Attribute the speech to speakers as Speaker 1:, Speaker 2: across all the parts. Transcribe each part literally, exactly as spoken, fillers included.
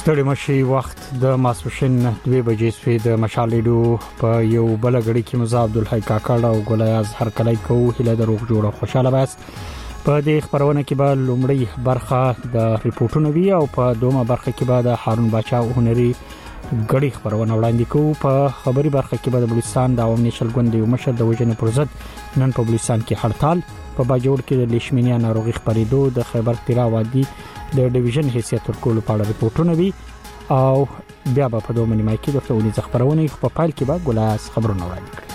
Speaker 1: ستړي مشي وخت د ماسپښین دوه بجې سوي د مشالېډو په یو بل غړي کې مزه عبدالحی کاکړ او ګلایاز هر کله کوو هله د روغ جوړه خوشاله باس په دې خبرونه کې به لومړی برخه د ریپورتونو وی او په دومره برخه کې به د هارون باچا هنري غړي خبرونه وړاندې کوو په خبري برخه کې به د بلوچستان د عوامي نشل ګوند یو مشر د وژنې پر ضد نن په بلوچستان کې هړتال په باجوړ کې د لیشمینیا ناروغي خبرېدو د خیبر تیرا وادي د ډیویژن حیثیت ورکول په اړه ریپورتونه وی او بیا په دوه نیمه کې د ټولنې خبرونه په پایل کې به ګلاس خبرونه وړاندې کړي.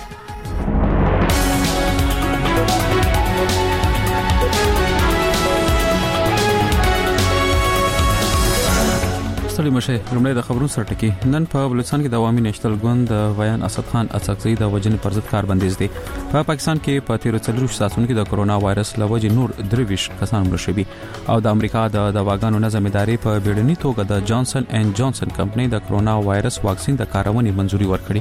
Speaker 2: ستړي مشه لومړی د خبرونو سره ټکی. نن په بلوچستان کې د عوامي نشل ګوند د ویان اسد خان اڅکزی د وژنې پر ضد کار بندیز دی. په پاکستان کې په تیرو څلورو ساعتونو کې د کرونا وایرس لوجې نور درویش کسان مړه شوي او د امریکا د دواګانو نظم ادارې په بیړني توګه د جانسن اینڈ جانسن کمپنۍ د کرونا وایرس واکسین د کارونې منځوري ورکړي.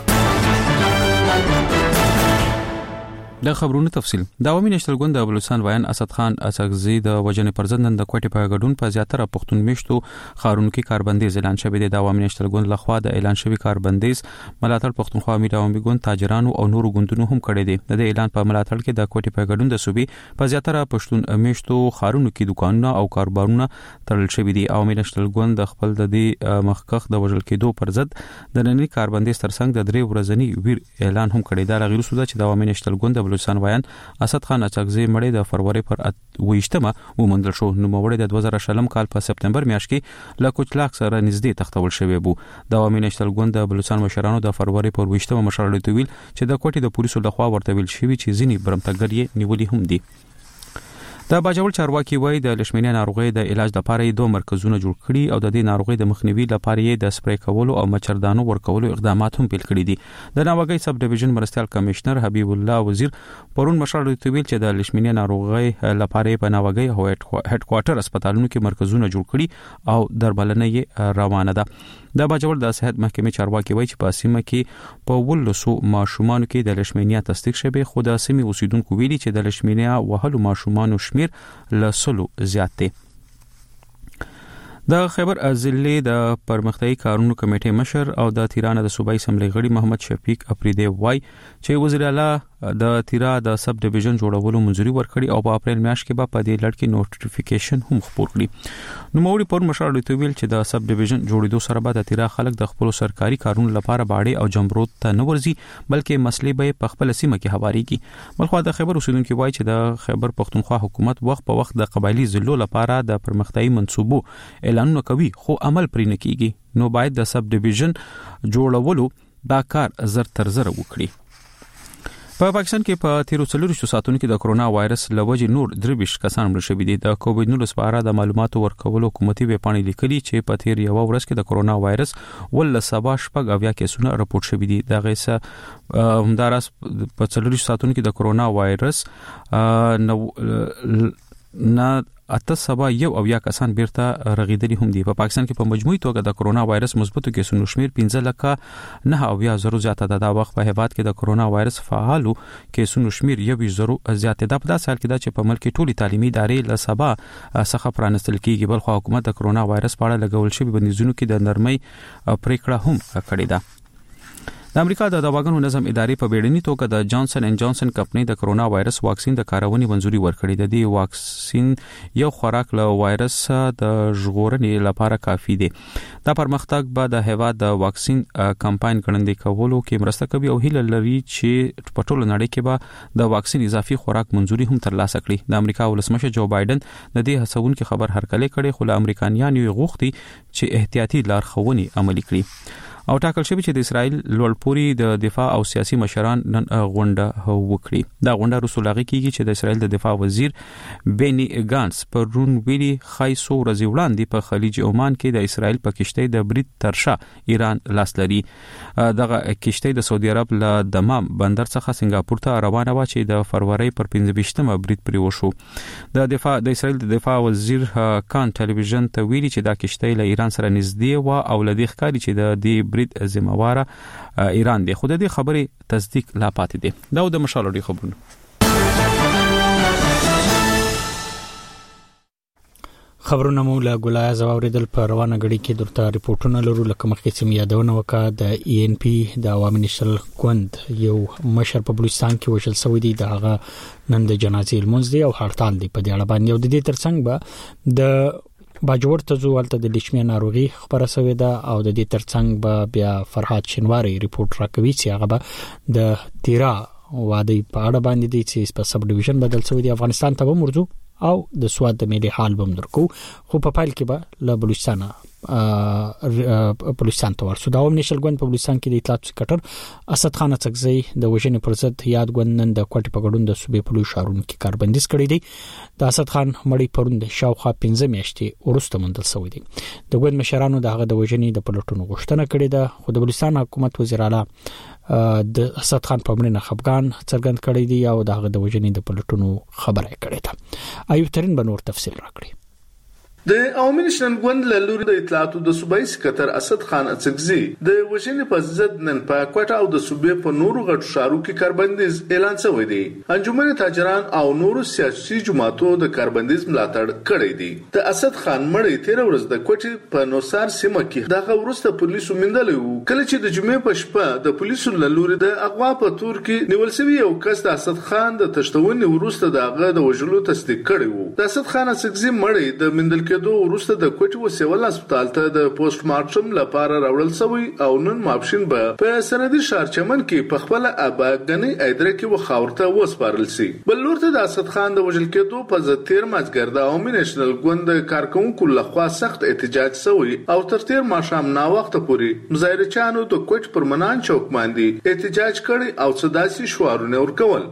Speaker 2: د خبرونو تفصیل. د عوامي نشل ګوند د بلوچستان ویان اسد خان اڅکزی د وژنې پر ضد نن د کوټې په ګډون په زیاتره پښتون میشتو خارونو کې کاربندیز اعلان شوی دی. د عوامي نشل ګوند لخوا د اعلان شوی کاربندیز ملاتړ پښتونخوا امیر عوامي ګوند تاجرانو او نورو ګوندونو هم کړی دی. د اعلان په ملاتړ کې د کوټې په ګډون د صوبې په زیاتره پښتون میشتو خارونو کې دکانونه او کاروبارونه تړل شوی دي. عوامي نشل ګوند خپل د دې مخکخ د وژل کېدو پر ضد د نننی کاربندیز ترڅنګ د درې ورځنی ویر اعلان هم کړی دی. غیر سودا چې د عوامي نشل ګوند د بلوچستان ویان اسد خان اڅکزی مړی د فروری پر ویشتمه ومندل شو. نو مړی د دوه زره شلم کال په سپتمبر میاشت کې له کوچلاک سره نږدې تختول شوی بو. د عوامي نشل ګوند د بلوچستان مشرانو د فروری پر ویشتمه مشرلې تویل چې د کوټې د پولیسو لخوا ورته ویل شوی چې ځینی برمتګر یې نیولې هم دي. د باجوړ چارواکي وای د لیشمینیا ناروغي د علاج لپاره دوه مرکزونه جوړ کړي او د دې ناروغي د مخنیوي لپاره یې د سپری کولو او مچردانو ورکولو اقدامات هم پیل کړي دي. د ناوګي سب ډیویژن مرستيال کمشنر حبیب الله وزیر پرون مشر تویل چې د لیشمینیا ناروغي لپاره په ناوګي هډ کوارټر هسپتالونو کې مرکزونه جوړ کړي او درملنه یې روانه ده. د باجوړ د صحت محکمې چارواکي وایي چې په سیمه کې په ولسو ماشومان کې د لیشمینیا تصدیق شوی خو د سیمې اوسیدونکو ویلي چې د لیشمینیا وهلو ماشومان شمیر لسلو زیات دی. د خیبر ضلع د پرمختیايي کارونو کمیټې مشر او د تیران د صوبایي اسمبلی غړي محمد شفیق اپریدی وای چې وزیر اعلی د تیرا د سب ډیویژن جوړولو منځوري ورکړي او په اپریل میاشت کې به په دې لړ کې نوټیفیکیشن هم خپور کړي. نو موري پر مشر ویل چې د سب ډیویژن جوړېدو سره به د تیرا خلک د خپل سرکاري کارونو لپاره باړې او جمبرود ته نه ورځي بلکې مسلې به په خپل سیمه کې هواريږي. بلخو د خیبر اوسیدونکو وایي چې د خیبر پښتونخوا حکومت وخت په وخت د قبایلی ضلعو لپاره د پرمختیايي منصوبو اعلانونه کوي خو عمل پرې نه کیږي. نو باید د سب ډیویژن جوړولو دا کار زر تر زر وکړي. په پاکستان کې په تیرو څلورو ساعتونو کې د کرونا وایرس لوجې نور درویش کسان مړه شوي دي. د کووډ نولس په اړه د معلوماتو ورکولو حکومتي ویبپاڼې لیکلي چې په تیر یو ورځ کې د کرونا وایرس ول سبا شپږ اویا کیسونه راپورټ شوي دي. د غیسه همداراز په څلورو ساعتونو کې د کرونا وایرس نه اته سبا یو او یا کسان بیرته رغیدلی هم دي. په پاکستان کې په مجموعي توګه د کرونا وایرس مثبتو کیسونو شمیر پنځه لکه نه او یا زرو زیاته ده. دا وخت په هیواد کې د کرونا وایرس فعالو کیسونو شمیر یو زرو زیاته ده. په داسې حال کې دا چې په ملک کې ټولي تعلیمي ادارې له سبا څخه پرانستل کیږي. بل خو حکومت د کرونا وایرس په اړه لګول شوی بندیزونو کې د نرمۍ پریکړه هم کړې ده. د امریکا د دواګانو نظم ادارې په بیړني توګه د جانسن اینڈ جانسن کمپنۍ د کرونا وایرس واکسین د کارونې منځوري ورکړې ده. د واکسین یو خوراک له وایرس د ژغورنې لپاره کافي دی. دا پرمختګ به د هیواد د واکسین کمپاین ګړندې کولو کې مرسته کوي او هیله لري چې په ټوله نړۍ کې به د واکسین اضافي خوراک منځوري هم ترلاسه کړي. د امریکا ولسمشر جو بایدن د دې هڅونکو خبر هرکلی کړي خو له امریکایانو غوښتي چې احتیاطي لارښوونې عملي کړي. او ټاکل شوی چې د اسرائیل لوړپوړي د دفاع او سیاسي مشران نن غونډه وکړي. دا غونډه رسول هغه کیږي چې د اسرائیل د دفاع وزیر بینی گانس پرون ویلي خایسو ورځې وړاندې په خلیج عمان کې د اسرائیل په کشتۍ د برید ترشا ایران لاس لري. دغه کشتۍ د سعودي عرب له دمام بندر څخه سنگاپور ته روانه و چې د فروری پر پنځه ویشتمه برید پرې وشو. د دفاع د اسرائیل د دفاع وزیر کان ټلویزیون ته ویلي چې دا کشتۍ له ایران سره نږدې و او لدې ښکاري چې د دې برید ذمہواره ایران دی. خو د دې خبرې تصدیق لا پاتې دی. دا د مشالړي خبرونه.
Speaker 1: خبرونه مو له ګلای زواوریدل په روانه غړي کې درته ریپورتونه لرو لکه مخکې چې یادونه وکړه د ای ان پی د عوامي نشل ګوند یو مشر په بلوچستان کې وشل سوی دی دغه نن د جنازې لمونځ دی او هړتال دی په دې اړه باندې او د دې ترڅنګ به د باجوړ ته زوالته د لیشمیا ناروغي خبره شوې ده او د دې ترڅنګ به بیا فرحات شنواری ریپورت راکوي چې هغه به د تیرا وادي په اړه باندې دي چې په سب ډیویژن بدل شوی دی افغانستان ته به مرجو او د سواد د ملي حال بم درکو خو په پایل کې به له بلوچستان بلوچستان ته ورسو د عوامي نشل ګوند په بلوچستان کې د اطلاعات سکرټر اسد خان څکزی د وژنې پر ضد یاد ګوند نن د کوټې په ګډون د صوبې په لوی شهرونو کې کاربندیز کړی دی د اسد خان مړی پروند شاوخوا پنځه میاشتې ورسته مندل شوی دی د ګوند مشرانو دغه د وژنې د پلټونو غوښتنه کړې ده خو د بلوچستان حکومت وزیر اعلی د اسد خان په مړینه خفقان څرګند کړی دی او دغه د وژنې د پلټونو خبره کړې ده ایوب ترين به نور تفصیل راکړي
Speaker 3: د عوامي نشل ګوند له لوري د اطلاعاتو د صوبایي سکتر اسد خان اڅکزي د وژنې په ضد نن په کوټه او د صوبې په نورو غټو ښارو کې کاربندیز اعلان شوی دی انجمن تاجران او نورو سیاسي جماعتو د کاربندیز ملاتړ کړی دی د اسد خان مړی تیر ورځ د کوټې په نوسار سیمه کې دغه ورسته پولیسو مندلې وو کله چې د جمعې په شپه د پولیسو له لوري د اغوا په تور کې نیول شوی یو کس د اسد خان د تشتونې ورسته دغه د وژلو تصدیق کړی وو د اسد خان اڅکزي مړی د مندل کېدو ورسته د کوټې وسیول هسپتال ته د پوسټ مارټم لپاره راوړل شوی او نن ماپښین به په سندي ښار چمن کې په خپل اباګنی ایدره کې وخاورته وسپارل شي بل لورته د اسد خان د وژل کېدو په ضد تیر مازګر د عوامي نشل ګوند کارکونکو لخوا سخت احتجاج شوی او تر تیر ماښام نا وخت پورې مظاهرچیانو د کوټ پر منان چوک باندې احتجاج کړي او صداسي شعارونه ورکول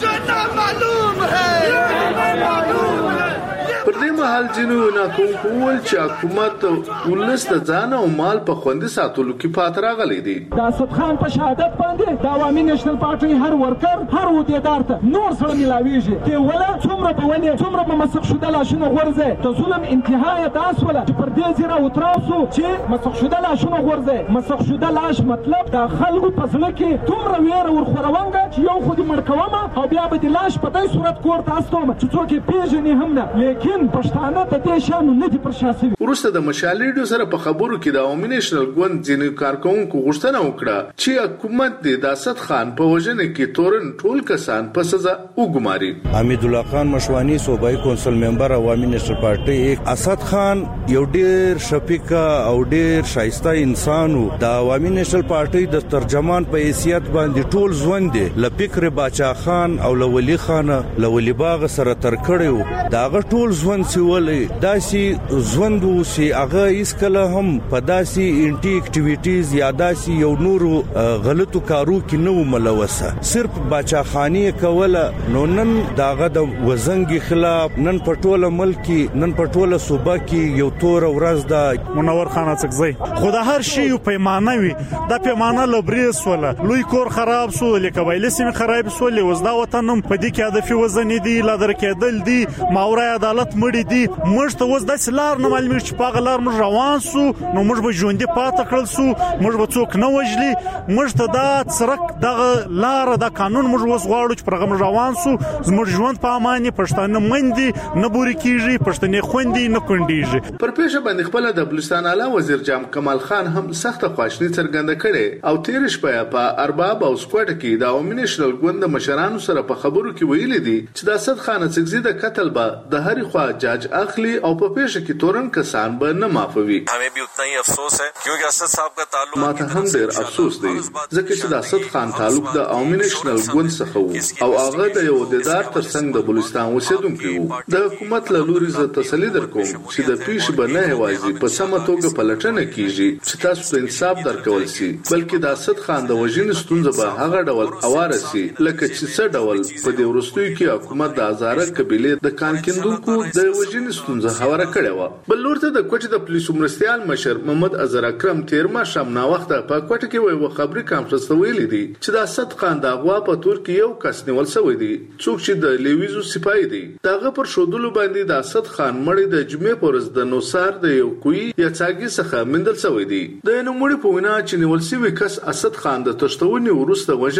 Speaker 3: پر دې مهال ځینو ناکونکو ول چې حکومت ولس د ځان او مال په خوندي ساتلو کې پاتې راغلي دي
Speaker 4: د اسد خان په شهادت باندې د عوامي نشل پارټي هر ورکر هر عہدیدار ته نور سره ملاويږي چې ولا څومره په ولې څومره په مسخ شوده لاشونه غورځي د ظلم انتهای تاسو ولا چې پر دې زیره وتراسو چې مسخ شوده لاشونه غورځي مسخ شوده لاش مطلب د خلکو په ځل کې څومره ویره ورخوروانګه چې یو خو دې مړکومه او بیا به د لاش په دې صورت کور تاسو ته چې څوک پیژنې هم نه لیکن پښتانه ته دې شانو نه دي پر شاسي
Speaker 3: ورسته د مشالېډو سره په خبرو کې د عوامي نشل ګوند ځینې کارکونکو غوښتنه وکړه چې حکومت د اسد خان په وژنه کې تورن ټول کسان په سزا وګماري
Speaker 5: حمید الله خان مشوانی صوبایي کونسل ممبر عوامي نشل پارټي اسد خان یو ډیر شفیق او ډیر شایسته انسان و د عوامي نشل پارټي د ترجمان په حیثیت باندې ټول ژوند دی لفکر باچا خان او لولی خان لولی باغ سره تر کړیو داغه ټول ژوند سیولې داسي ژوند وسی هغه هیڅ کله هم په داسي انټي اکټیویټیز یا داسي یو نورو غلطو کارو کې نو ملوثه صرف باچا خانی کوله نو نن داغه د وزنګي خلاف نن پټوله ملکی نن پټوله صوبه کې یو تور ورځ د
Speaker 6: منور خان اڅکزی خدا هر شی په پیمانه وي د پیمانه لبریس ولا لوی کور خراب سو لکه ویل سیم خراب سو لوزدا وطنم په دې کې هدف وزن دي لادر کېدل دي ماورای عدالت مړی دي موږ ته وز د سلار نه معلوم چې پاغه لار موږ روان سو نو موږ به ژوندې پاتې کړل سو موږ به څوک نه وجلی موږ ته دا څرک دغه لار د قانون موږ وس غواړو چې پرغم روان سو زموږ ژوند په اماني پښتانه مندي نه بوري کیږي پښتنې خوندې نه کونډيږي
Speaker 3: پر پیښه باندې خپل د بلوچستان اعلی وزیر جام کمال خان هم سخت خواشنی څرګنده کړي او تیر شپه په ارباب او سکواټ کې د عوامي نشل ګوند مشرانو سره په خبرو کې ویلي دي چې د اسد خان اڅکزي د قتل به د هر خوا جاج اخلي او په پیښه کې تورن کسان به نه معافوي
Speaker 7: हमें भी उतना ही अफसोस है क्योंकि असद साहब का ताल्लुक
Speaker 3: ماته هم ډیر افسوس دی ځکه چې د اسد خان تعلق د عوامي نشل ګوند څخه وو او هغه د یو عہدیدار ترڅنګ د بلوچستان اوسیدونکو وو د حکومت له لوري زه تسلی درکوم چې د پیښې به نه هوازي په سمه توګه پلټنه کیږي چې تاسو ته انصاف درکول شي بلکې د اسد خان د وژنې ستونزه به هغه ډول اواره شي لکه چې څه ډول په دې ورستوي کې حکومت د هزاره قبيله د کان کیندونکو د وژنې ستونزه هواره کړې و بل لورته د کوټې د پولیسو مرستيال مشر محمد اظهر اکرم تیر ما شام نا وخت په کوټه کې وی خبري کانفرنس ویلي دي چې د اسد خان د اغوا په تور کې یو کس نیول شوی دی څوک چې د لیویزو سپای دی داغه پر شودلو باندې د اسد خان مړی د جمعې پرز د نوسار د یو کوی یا څاګي څخه مندل شوی دی د نوموړي په وینا چې نیول شوی کس اسد خان د تشتونې ورسته وژلی وو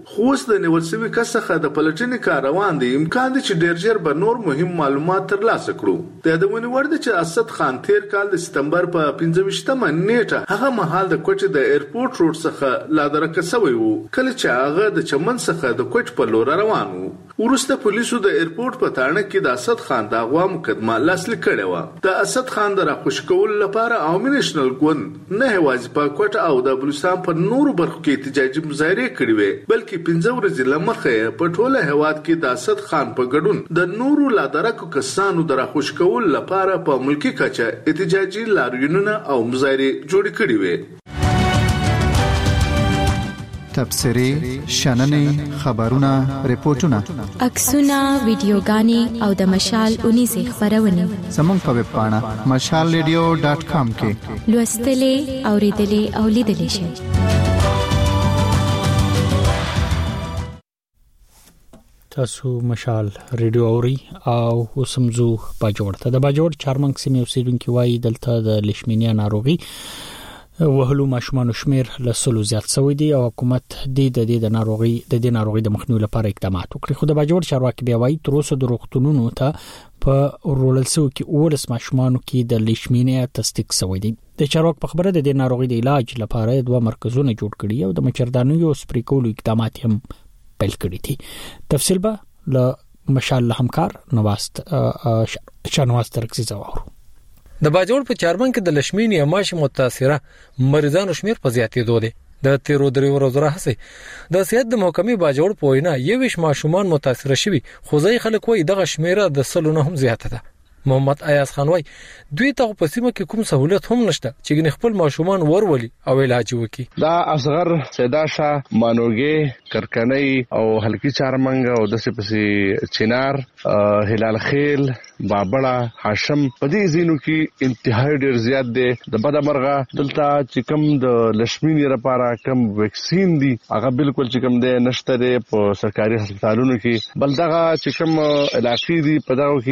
Speaker 3: خو اوس د نیول شوی کس څخه د پلټنې کار روان دی. امکان دی چې ډیر ژر به نور مهم معلومات ترلاسه کړو. د یادونې وړ دی چې اسد خان تیر کال د سپتمبر په پنځه ویشتمه نیټه هغه مهال د کوټې د ایرپورټ روډ څخه لادرکه شوی وو کله چې هغه د چمن څخه د کوټ په لور روان وو. ورسته پولیسو د ایرپورټ په تاړه کې د اسد خان د اغوا مقدمه لاسلیک کړې و. د اسد خان د راخوش کول لپاره عوامي نېشنل ګوند نه هوازي په کوټ او د بلوچستان په نورو برخو کې احتجاجي مظاهره کړې وې بلکې پنځه ورځې لمخه په ټوله هواد کې د اسد خان په ګډون د نورو لادرکو کسانو د راخوش کول لپاره په ملکی کچه احتجاجي لاریونونه او مظاهره جوړ کړې وې.
Speaker 8: تبصرې، شننې، خبرونه، ریپورتونه،
Speaker 9: عکسونه، ویډیوګانې او د مشال اونیزې خبرونه
Speaker 8: زموږ په ویب پاڼه مشال ریډیو ډاټ کام کې
Speaker 9: لوستلې، اوریدلې او لیدلې شئ.
Speaker 1: تاسو مشال ریډیو اوري او وسمزو باجوړ ته د باجوړ چارمنګ سیمه اوسیدونکو وایي دلته د لیشمینیا ناروغي وهلو ماشومان شمیر له سلو زیات شوی دی او حکومت د دې د ناروغي د دې ناروغي د مخنیوي لپاره اقدامات وکړي. خو د باجوړ چارواکي بیا وایي تر اوسه د روغتونونو ته په روللسو کې اولس ماشومان کې د لیشمینیا تصدیق شوی دی. د چارواک په خبره د دې ناروغي د علاج لپاره دوه مرکزونه جوړ کړي او د مچردانیو سپری کولو اقدامات هم پیل کړي دي. تفصیل به له مشال همکار نواست شانواز ترکزي زوارو.
Speaker 10: د باجوړ په چارمن کې د لشمینیا ماشي متاثره مریضانو شمیر په زیاتېدو دی. د تیرو درې ورځو راهیسې د صحت د محکمې باجوړ په وینا یوش ماشومان متاثره شوي خو ځای خلک وایي دغه شمیره د سلو نه هم زیاته ده. محمد ایاز خان وای دوی ته په سیمه کې کوم سہولت هم نشته چې ګنې خپل ماشومان ورولي او علاج وکړي.
Speaker 11: دا اصغر سیداشا مانوګي کرکنۍ او هلکی چارمنګ او د سپسي چنار هلال خیل بابړه هاشم په دې زینو کې انتهایی ډیر زیات دي. د بدمرغه دلته چې کوم د لشمینی لپاره کوم ویکسین دي هغه بالکل چې کوم دی نشته دی په سرکاري هسپتالونو کې. بل دغه چې کوم علاقې دي په دغه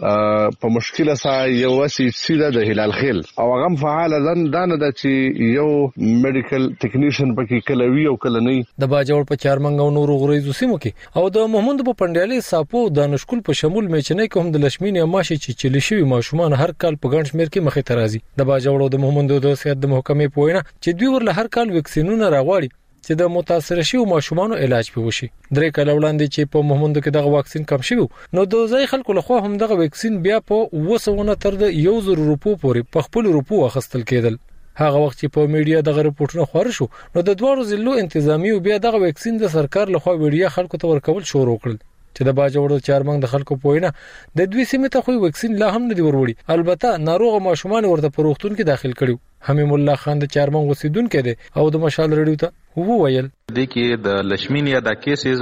Speaker 11: کې په مشکله سره یو وسی سیده د هلال خیل او هغه فعال ځان دانه د چې یو میډیکل ټیکنیشن پکې کلوي او کلنۍ.
Speaker 10: د باجوړ په چارمنګ او نورو غریزو سیمو کې او د محمد په پندیالي ساپو د نشکول په شمول میچنې کوم د لشمینی ماشي چې چلی شوی ماشومان هر کال په ګڼ شمیر کې مخې ترازي. د باجوړ د محمد د صحت د محکمې په وینا چې دوی ورله هر کال ویکسینونه راغواړي چې د متاثر شوی ماشومانو علاج وشي. درې کال وړاندې چې په محمد کې دغه واکسین کم شوی نو د ځای خلکو لخوا هم دغه ویکسین بیا په وسونه تر د یو زر روپو پورې په خپل روپو اخستل کېدل. هغه وخت چې په میډیا دغه رپورټونه خور شو نو د دوه ضلعو انتظامی بیا دغه ویکسین د سرکار لخوا ویډیا خلکو ته ورکول شروع کړل چې د باجوړ چارمنګ د خلکو پوینه د دوی سیمه ته خو ویکسین لا هم نه دی وروړي. البته ناروغ ماشومان ورته پروختون کې داخل کړي. حمیم الله خان د چارمنګ وسیدونکو دی او د مشال ریډیو ته وو ویل
Speaker 12: د کې د لشمینیا د کیسز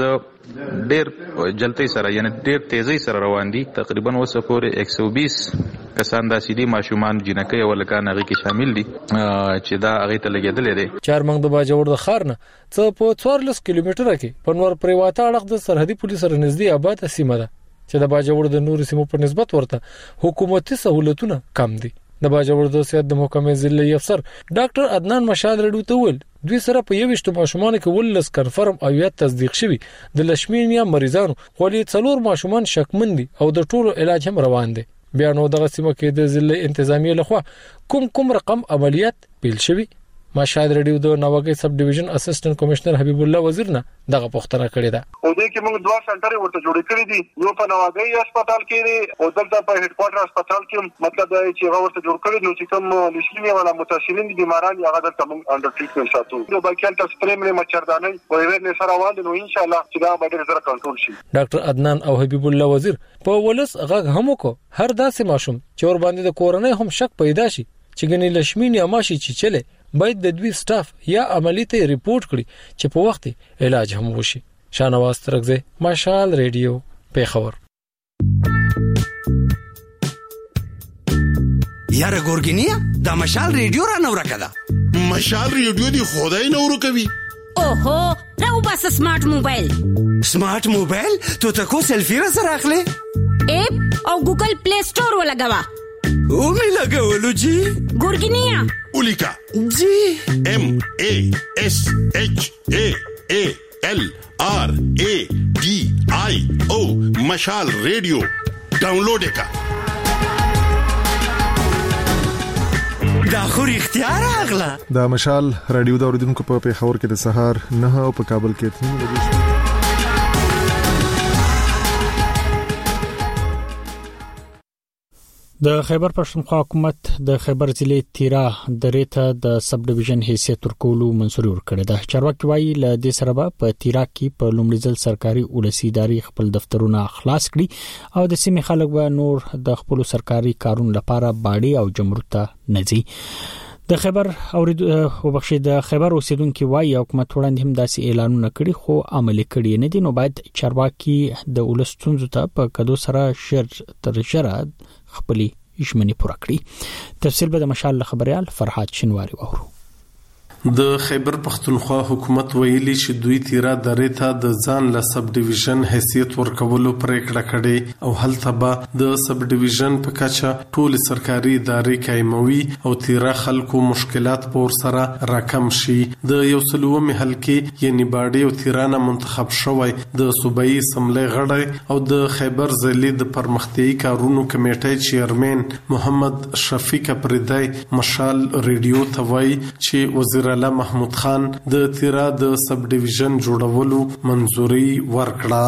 Speaker 12: ډیر جلتی سره یعنی ډیر تیزی سره روان دي. تقریبا وسه پورې یک سو بیس کسان د سیدی ماشومان جنکې او لکان هغه کې شامل دي چې دا هغه ته لګیدل دي.
Speaker 10: چارمنګ د باجوړ د خارنه څه په څوارلس کیلومتره کې په نور پریواته اړخ د سرحدي پولیس سره نږدې آباد سیمه ده چې د باجوړ د نور سیمو په نسبت ورته حکومتي سہولتونه کم دي. د باجوړ د صحت د محکمې ضلعي افسر ډاکټر عدنان مشال ریډیو ته ویل دوی سره په یوشتو ماشومان کې ولس کنفرم او یا تصدیق شوی د لشمینیا مریضانو خو لې څلور ماشومان شکمن دي او د ټولو علاج هم روان دي. بیا نو دغه سیمه کې د ضلع انتظامی لخوا کوم کوم رقم عملیات پیل شوی. مشال ریډیو د نوګي سب ډیویژن اسسټنټ کمشنر حبیب الله وزیر نه دغه پوښتنه کړې ده.
Speaker 13: او دې کې موږ دوه سنټر ورته جوړ کړی دي. یو په نوګي هسپتال کې دی او دلته په هډ کوارټر هسپتال کې مطلب دا چې هغه ورته جوړ کړی نو چې کوم لشمینیا ولا متاثرین دي بیماران هغه دلته موږ انډر ټریټمنټ ساتو. نو باقي تل سپریمری مچردانې او ایرنې سره وانه نو ان شاء الله چې دا به ډېر زر کنټرول شي.
Speaker 10: ډاکټر عدنان او حبیب الله وزیر په ولس غږ هم کو هر داسې ماشوم چې ور باندې د کورونې هم شک پیدا شي چې ګنې لشمینیا ماشي چې چله باید د دوی سټاف یا عملی ته ریپورت کړي چې په وخت علاج هم وشي. شانواز ترکزه مشال ریډیو پیښور.
Speaker 14: یاره ګورګینیا دا مشال ریډیو را نو راکدا
Speaker 15: مشال ریډیو دی خدای نو ورکوي.
Speaker 16: اوهو راو بس سمارټ موبایل
Speaker 14: سمارټ موبایل ته تاسو سلفي را سره اخلي
Speaker 16: اپ او ګوګل پلی سٹور ولګوا
Speaker 14: او می لګولو جی
Speaker 16: ګورګینیا
Speaker 15: اولیکا
Speaker 14: جی
Speaker 15: ام ا اس اچ ا ا ال اے ډي آی او مشال ریډیو ډاونلوډ کا.
Speaker 14: دا خو اختیار اغلا
Speaker 17: دا مشال رادیو دا اوریدونکو په پیښور کې د سهار نه او په کابل کې تنو بجې.
Speaker 1: د خیبر پښتونخوا حکومت د خیبر ضلع تیرا درې ته د سب ډیویژن حیثیت ورکولو منځوري ورکړه ده. چارواکي وایي ل دې سره به په تیرا کې په لومړي ځل سرکاري ولسی ادارې خپل دفترونه خلاص کړي او د سیمې خلک به نور د خپل سرکاري کارونو لپاره باډي او جمرود ته نځي. د خیبر اورید او بخښي د خیبر اوسیدونکو وایي حکومت وړاندې هم داسې اعلانونه کړي خو عملي کړي نه دي. نو باید چارواکي د ولستونزو ته په کدو سره شر تر شره خپلې ژمنې پوره کړي. تفصیل به د مشال خبريال فرحات شنواری وورو.
Speaker 18: د خیبر پښتونخوا حکومت ویلي چې دوی تیرا درې ته د ځان له سب ډیویژن حیثیت ورکولو پریکړه کړې او هلته به د سب ډیویژن په کچه ټول سرکاري ادارې قائموي او تیرا خلکو مشکلات پور سره راکم شي. د یو سلومې حلقې یعنی باډي او تیرانه منتخب شوی د صوبایي اسمبلی غړی او د خیبر ضلع د پرمختیايي کارونو کمیټې چیرمن محمد شفیق پردای مشال ریډیو ته وایي چې وزیر اعلی محمود خان د تیرا د سب ډیویژن جوړولو منځوري ورکړه.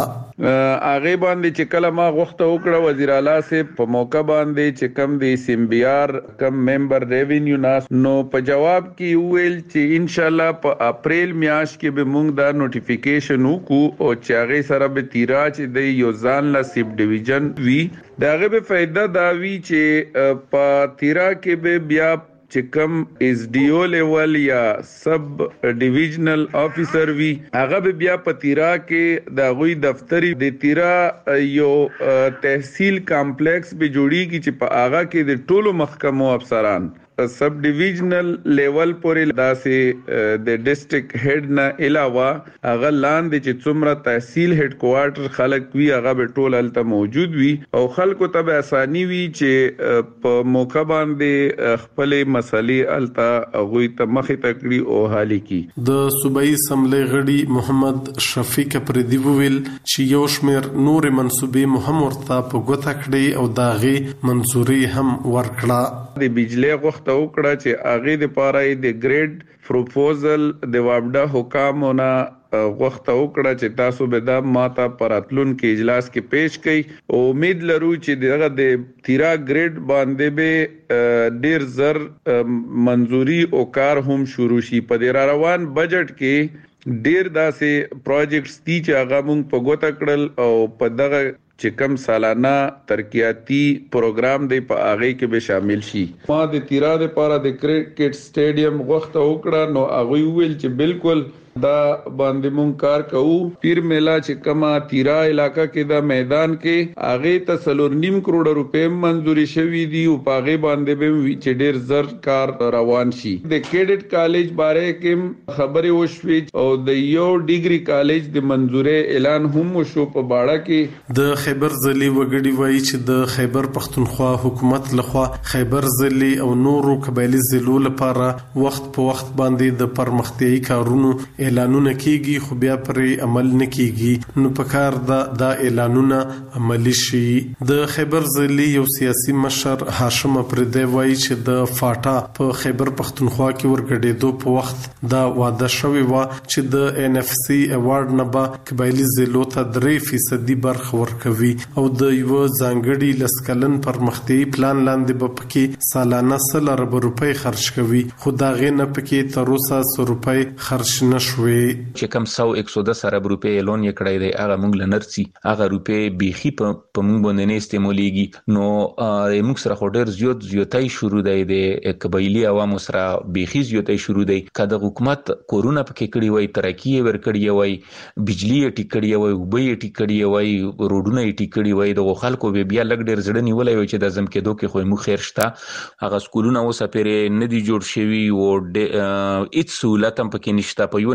Speaker 19: هغه باندې چې کله ما غوښته وکړه وزیر اعلی سي په موقع باندې چې کم دی سیمبيار کم ممبر ریوینیو ناس نو په جواب کې ویل چې ان شاء الله په اپریل میاشت کې به موږ دا نوټیفیکیشن وکړو او چې هغه سره به تیرا چې د یو ځان لا سب ډیویژن وی داغه به فائدہ دا وی چې په تیرا کې به بیا چې کم اس ډی او لیول یا سب ډیویژنل افیسر وی هغه به بیا په تیرا کې د غوي دفتری د تیرا یو تحصیل کمپلیکس به جوړیږي چې په هغه کې د ټولو محکمو افسران سب ډیویژنل لیول پورې داسې د ډیسټریکټ هډ نه علاوه هغه لاندې چې څومره تحصیل هډ کوارټر خلک وی هغه به ټول هلته موجود وي او خلکو ته به اساني وي چې په موقع باندې خپل مسلې هلته هغوی ته مخې ته کړي او حالي کړي.
Speaker 18: د صوبایي اسمبلی غړي محمد شفیق پردي وویل چې یو شمېر نورې منصوبې مهم ورته په ګوته کړي او د هغې منظوري هم ورکړه.
Speaker 19: د بجلی غوښتنه وکړه چې هغه د پاره د ګریډ پروپوزل د وابډا حکامونه غوښتنه وکړه چې تاسو به دا ماته پراتلون کې اجلاس کې پیش کړئ او امید لرو چې دغه د تیرا ګریډ باندې به ډیر زر منظوري او کار هم شروع شي. په دې روان بجټ کې ډیر داسې پروجیکټس دي چې هغه موږ په ګوته کړل او په دغه چې کم سالانه ترقیاتی پروګرام دی په هغه کې به شامل شي. ما د تیرا لپاره د کرکټ سټیډیم غوښته وکړه نو هغه ویل چې بالکل دا باندې مونږ کار کوو. پیر میلا چې کما تیرا علاقہ کې دا میدان کې هغه ته سلور نیم کروڑ روپے منځوري شوې دي او هغه باندې به چې ډیر زر کار روان شي. د کیډټ کالج باره کې خبرې وشوي او د یو ډیګري کالج د منځوري اعلان هم وشو په باړه کې.
Speaker 18: د خیبر ضلع وګړي وایي چې د خیبر پښتونخوا حکومت لخوا خیبر ضلع او نورو قبایلی ضلعو لپاره وخت په وخت باندې د پرمختیايي کارونو اعلانونه کیږي خو بیا پرې عمل نه کیږي. نو په کار دا د اعلانونه عملی شي. د خیبر ضلع یو سیاسي مشر هاشم پردی وایي چې د فاټا په خیبر پښتونخوا کې ورګډېدو په وخت دا وعده شوی و چې د ان اف سی ایوارډ نه به قبایلی ضلعو ته درې فیصدي برخه ورکوي او د یو ځانګړي لسکلن پرمختیايي پلان لاندې به پکې سالانه سل ارب روپۍ خرج کوي خو دا غي نه پکې تر اوسه سل روپۍ خرج نشو.
Speaker 20: چې کم سو یک سو دس ارب روپے لون یې کړی دی هغه موږ لنرسي هغه روپے بيخي په موږ باندې نه استعمالېږي. نو موږ سره خو ډېر زیات زیاتای شروع دی د قبایلی عوامو سره بيخي زیاتای شروع دی. کله حکومت کورونا پکې کړی وای ترقی ور کړی وای بجلی ټیک کړی وای وبې ټیک کړی وای روډونه ټیک کړی وای د خلکو به بیا لګ ډېر زړه نیولای وای چې د زم کې دوه کې خو مو خیر شته هغه سکولونه اوسه پرې نه دی جوړ شوی او هیڅ سہولت هم پکې نشته. په یو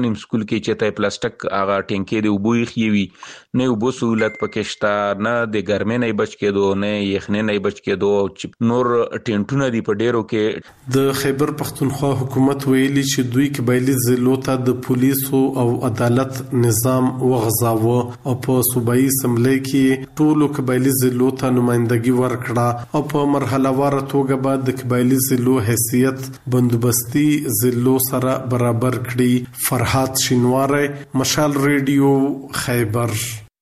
Speaker 20: نیم سکول کې چې ته پلاستیک هغه ټینکې دی وبوي خيوي نه وبو سہولت پکې شته نه د ګرمۍ نه بچ کېدو نه یخنۍ نه بچ کېدو نور ټینټونه دی په ډیرو کې
Speaker 18: د خیبر پختونخوا حکومت ویلي چې دوی قبایلی ضلعو ته د پولیسو او عدالت نظام وغځاوه او په صوبایي اسمبلی کې ټولو قبایلی ضلعو ته نمائندګي ورکړه او په مرحله وار توګه بعد د قبایلی ضلعو حیثیت بندوبستي ضلعو سره برابر کړي. فرحات شینواره، مشال ریډیو، خیبر.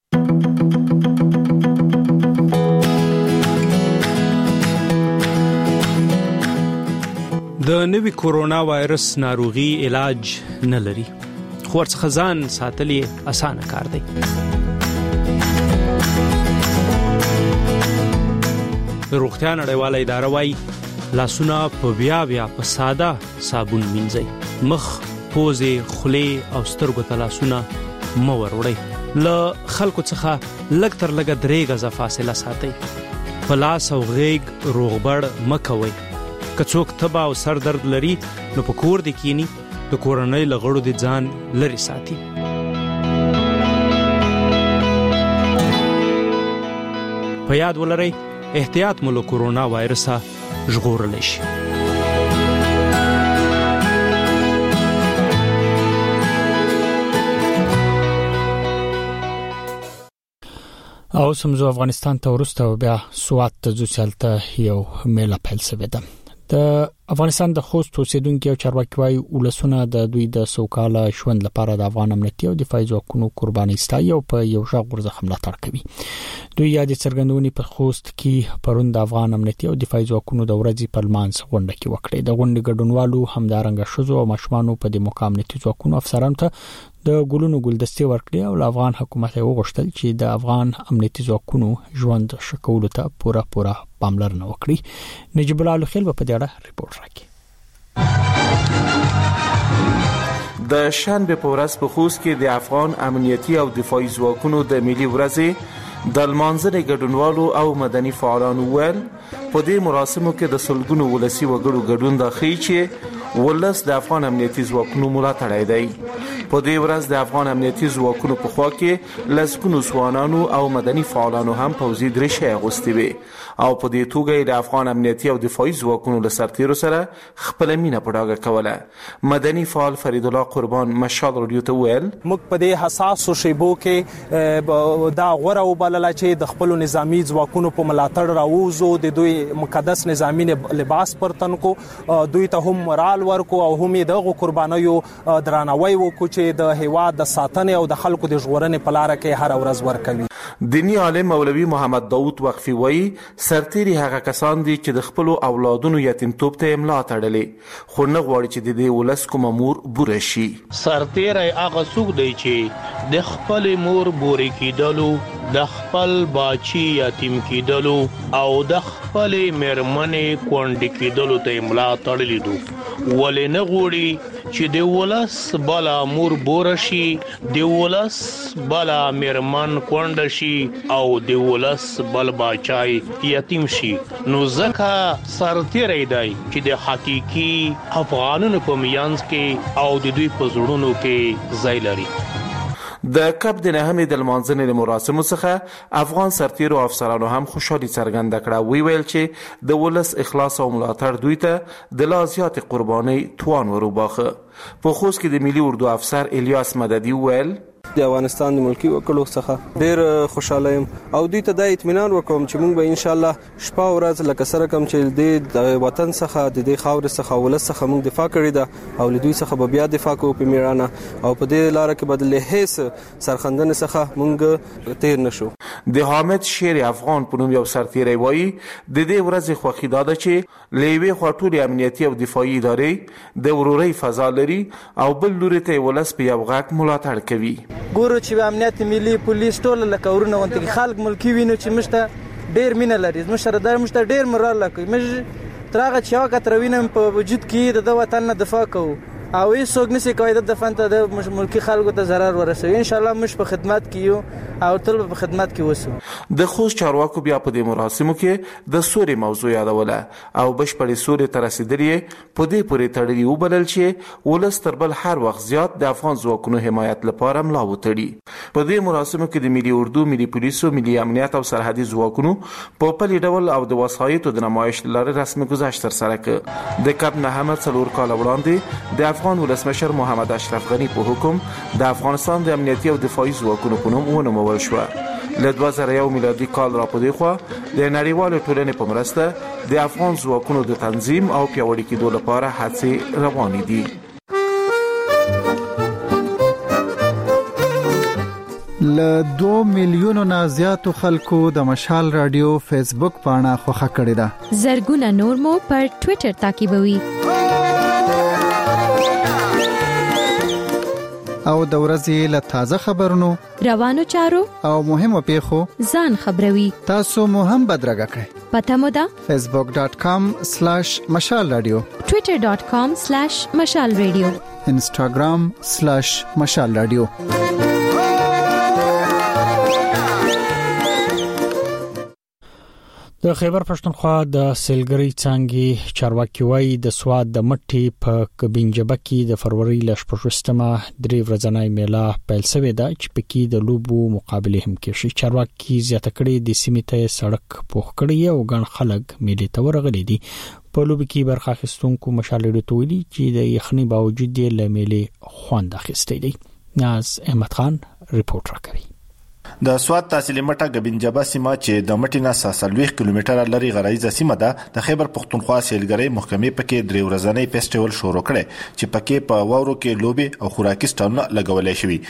Speaker 21: د نوي کورونا وایرس ناروغي علاج نه لري، خو ورڅخه ځان ساتل یې اسانه کار دی. روغتیا نړیواله اداره وايي لاسونه په بیا بیا په ساده صابون مینځئ، مخ، پوزې، خولې او سترګو ته لاسونه مه وروړئ. له خلکو څخه لږ تر لږه درې غزه فاصله ساتئ. په لاس او غېږ روغبړ مه کوئ. که څوک تبه او سر درد لري نو په کور دې کینی، د کورنۍ له غړو دې ځان لرې ساتي. په یاد ولرئ احتیاط مو له کورونا وایرسه ژغورلی شي.
Speaker 1: او سمزو افغانستان ته ورسته بیا سوات ته ځو چې هلته یو میله پیل شوې ده. د افغانستان د خوست اوسیدونکو چارواکي وايي ولسونه د دوی د سوکاله ژوند لپاره د افغان امنیتي او دفاعي ځواکونو قرباني ستایي او په یو ځای ورزخه ملاتړ کوي. دوی یاد څرګندونې په خوست کې پرون د افغان امنیتي او دفاعي ځواکونو د ورځې په لمانځ غونډه کې وکړه. د غونډې ګډونوالو همدارنګه شوزو او ماشومانو په د مقام امنیتي ځواکونو افسرانو ته د ګلونو ګلدستې ورکړي او د افغان حکومت یې وغوښتل چې د افغان امنیتي ځواکونو ژوند ښه کولو ته پوره پوره پاملرنه وکړي. نجیب الله خیل په دې اړه ریپورت راکړي.
Speaker 22: د شنبه په ورځ په خوست کې د افغان امنیتي او دفاعي ځواکونو د ملي ورځې د لمانځنې ګډونوالو او مدني فعالانو ول په دې مراسمو کې د سلګونو ولسی وګړو ګډون د خي چې ولس د افغان امنیتي ځواکونو ملاتړ دی. په دې ورځ د افغان امنیتي ځواکونو په خوا کې لسګونو ځوانانو او مدني فعالانو هم پوځي درېشي اغوستي وي او په دې توګه د افغان امنیتي او دفاعي ځواکونو له سرتیرو سره خپل مینه په ډاګه کوله. مدني فعال فرید الله قربان مشال رادیو ته ویل
Speaker 23: موږ په دې حساس شیبو کې دا غوړه وبلله چې د خپل نظامی ځواکونو په ملاتړ راوځو، د دوی مقدس نظامی لباس پر تن کو، دوی ته هم مورال ورکو او هم دغه قربانیو درناوی وکړو چې د هیواد د ساتنې او د خلکو د ژغورنې په لار کې هر ورځ ورکوي.
Speaker 22: دینی عالم مولوی محمد داوود وقفی وایي سرتیري هغه کسان دي چې د خپل اولادونو یتیمتوب ته املا تړلې خو نه غواړي چې د دې ولس کوم مور بوره شي.
Speaker 24: سرتیري هغه څوک دی چې د خپل مور بوري کیدلو، د خپل باچی یتیم کیدلو او د خپل میرمنې کونډې کیدلو ته املا تړلې دي. ولې نه غواړي چې د ولس بلا مور بوره شي، د ولس بلا میرمن کونډه شي او د ولس بل باچای یتیم شي. نو ځکه سرتیری دی چې د حقيقي افغانانو په میانس کې او د دوی په زړونو کې ځای لري.
Speaker 22: د کپ د نهمې د لمانځنې له مراسمو څخه افغان سرتیرو افسرانو هم خوشحالي څرګنده کړه. وی ویل چې د ولس اخلاص او ملاتړ دوی ته د لا زیات قرباني توان وروباخه. په خوست کې د ملي اردو افسر الیاس مددي ویل
Speaker 25: د افغانستان د ملکی وکړو څخه ډیر خوشاله یم او دوی ته د اطمینان ورکوم چې موږ به ان شاء الله شپه او ورځ لکه سره کوم چې د وطن څخه د دې خاور څخه ولس څخه موږ دفاع کړی ده او دوی څخه به بیا دفاع کوو په میړانه او په دې لار کې بدله هیڅ سرخندنه څخه موږ تیر نشو.
Speaker 22: د حامد شیر افغان په نوم یو سرتیری وایي د دې ورځې خوښي ده چې لیوي خاطر امنیتي او دفاعي ادارې د ورورۍ فضا لري او بل لوري ته ولس په یو غاک ملاتړ کوي.
Speaker 23: ګورو چې امنیت ملي پولیس ټول لکه ورونه ونته خلک ملکی وینو چې مشته ډیر مینه لري، مشره در مشته ډیر مرال لکه مش ترغه چې هغه تروینم په وجود کې د وطن نه دفاع کوو او هیڅ څوک نشي کوي د دفاع ته د ملکی خلکو ته zarar ورسوي. ان شاء الله مش په خدمت کیو
Speaker 2: او تل په خدمت کې وسو.
Speaker 22: د خوست چارواکو بیا په دې مراسمو کې د سوري موضوع یادوله او بشپړې سوري ته رسیدلې په دې پورې تړلي وبلل چې ولس تر بل هر وخت زیات د افغان ځواکونو حمایت لپاره ملا وتړي. په دې مراسمو کې د ملي اردو، ملي پولیسو، ملي امنیت او سرحدي ځواکونو په پلي ډول او د وسایطو د نمایش لارې رسمي گذشت ترسره کړ. د کب نهمه څلور کاله وړاندې د افغان ولسمشر محمد اشرف غني په حکم د افغانستان د امنیتي او دفاعي ځواکونو په نوم ونومول شو. له دوه زره یو میلادي کال را په دې خوا د نړیوالو ټولنې په مرسته د افغان ځواکونو د تنظیم او پیاوړي کېدو لپاره هڅې روانې دي.
Speaker 8: له دوه میلیونو نه زیاتو خلکو د مشال رادیو فیسبوک پاڼه خوښه کړې ده.
Speaker 9: زرګونه نور مو پر ټوئیټر تعقیبوي
Speaker 8: او د ورځې له تازه خبرونو،
Speaker 9: روانو چارو
Speaker 8: او مهمو پیښو
Speaker 9: ځان خبروي.
Speaker 8: تاسو مو هم بدرګه کړئ.
Speaker 9: پته مو ده
Speaker 8: facebook dot com slash mashal radio،
Speaker 9: twitter dot com slash mashal radio،
Speaker 8: instagram slash mashal radio.
Speaker 1: د خیبر پښتونخوا د سیلګری څنګه چارواکي وای د سواد د مټي په کبینجبه کې د فروری ل شپږمه درې ورځنۍ میله پیل شوې ده چې پکې د لوبو مقابله هم کېږي. چارواکي زیاته کړي د سیمې ته سړک پوخ کړي او ګڼ خلک میلې ته ورغلي دي. په لوبو کې برخه اخیستونکو مشالې ټولي چې د یخني باوجود د میلې خوند اخیستي دي. ناز احمد خان رپورت راکوي.
Speaker 4: د سواد تحصیلي مټه غبنجبه سیمه چې د مټینا ساسلويخ کیلومتره لري غرایزه سیمه ده د خیبر پښتونخوا سیلګری محکمې پکې درې ورځنۍ فیسټیوال شروع کړي چې پکې په وورو کې لوبي او خوراکي سټالونه لګولای شوی.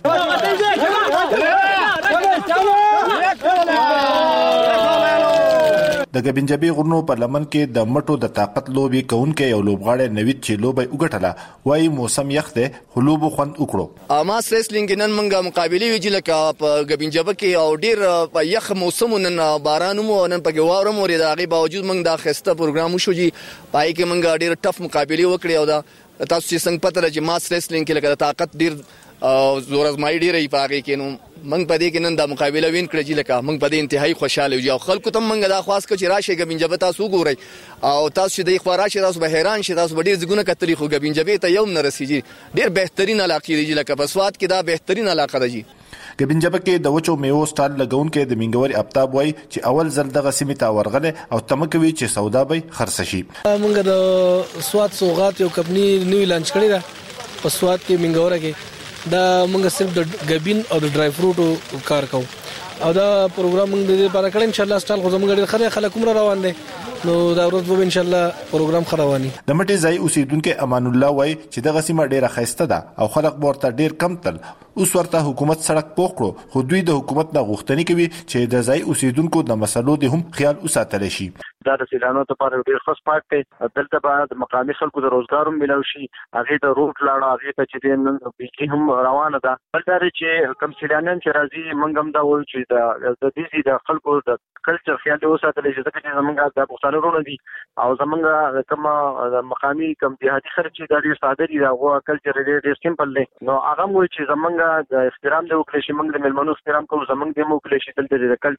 Speaker 4: د غبنجبي غرونو په لمن کې د مټو د طاقت لوبي کونکي یو لوبغاړی نوید چې لوبي وګټله وایي موسم یخ ده خلوب خوند وکړو.
Speaker 5: ما ریسلینګ نن منګه مقابله ویل لکه په غبنجبه کې او ډیر په یخ موسم نن باران مو نن په ګوارو موري د هغه باوجود موږ د خسته پروګرام شو جی پای کې موږ ډیر ټف مقابله وکړې او دا تاسو چې څنګه پته لري ما ریسلینګ کې لکه طاقت ډیر او زور ازمای ډیره یې پاره کې نو موږ په دې کې نن د مقابله وین کړی چې لکه موږ په دې انتهایی خوشاله یو. خلکو ته موږ دا خواست کوي چې راشه غبنجبه تاسو ګورئ او تاسو چې د خو راشه تاسو به حیران شئ. تاسو ډیر زګونه کتلی خو غبنجبه ته یو نه رسیږي. ډیر بهترین علاقه دی لکه په سواد کې دا بهترین علاقه دی.
Speaker 4: غبنجبه کې د وچو میوو سټال لګون کې د منګوري ابتاب وای چې اول ځل دغه سیمه ته ورغله او تمکوي چې سودا به خرڅ شي.
Speaker 2: موږ د سواد سوغات یو کمپنی نیو لانچ کړی دا په سواد کې منګوره کې دا موږ صرف د غبین او د ډرای فروټو کار کوو او دا پروګرام موږ د لپاره کړی ان شاء الله سټال خو زموږ ډېر خلک خلک عمر روان دي نو دا ورځ به ان شاء الله پروګرام خرواني.
Speaker 4: د مټي ځای اوسیدونکو امان الله وای چې دغه سیمه ډیره خسته ده او خلک ورته ډیر کم تل اوس ورته حکومت سړک پوخ کړو خو دوی د حکومت نه غوښتنه کوي چې د ځای اوسیدونکو د مسلو د هم خیال وساتل شي.
Speaker 6: دا د سیلانو لپاره ډیر ښه سپاټ دی. دلته به د مقامي خلکو د روزګار هم ملو شي. هغه د روټ لاړه هغه ته چې نن بیخي هم روانه ده. بلکې چې کم سیلانیان چې راځي موږ هم دا وایو چې د دې د خلکو د کلچر خیال وساتل شي ځکه چې موږ د پښتانه ورونه دي او زمونږ کوم مقامي کم دیهاتي خلک چې د ډیر ساده دي هغه کلچر ډیر سیمپل دی. نو هغه وایي چې زمونږ د احترام د وکړي شي موږ د ملمنو احترام کوو زمونږ د مو وکړي شي دلته د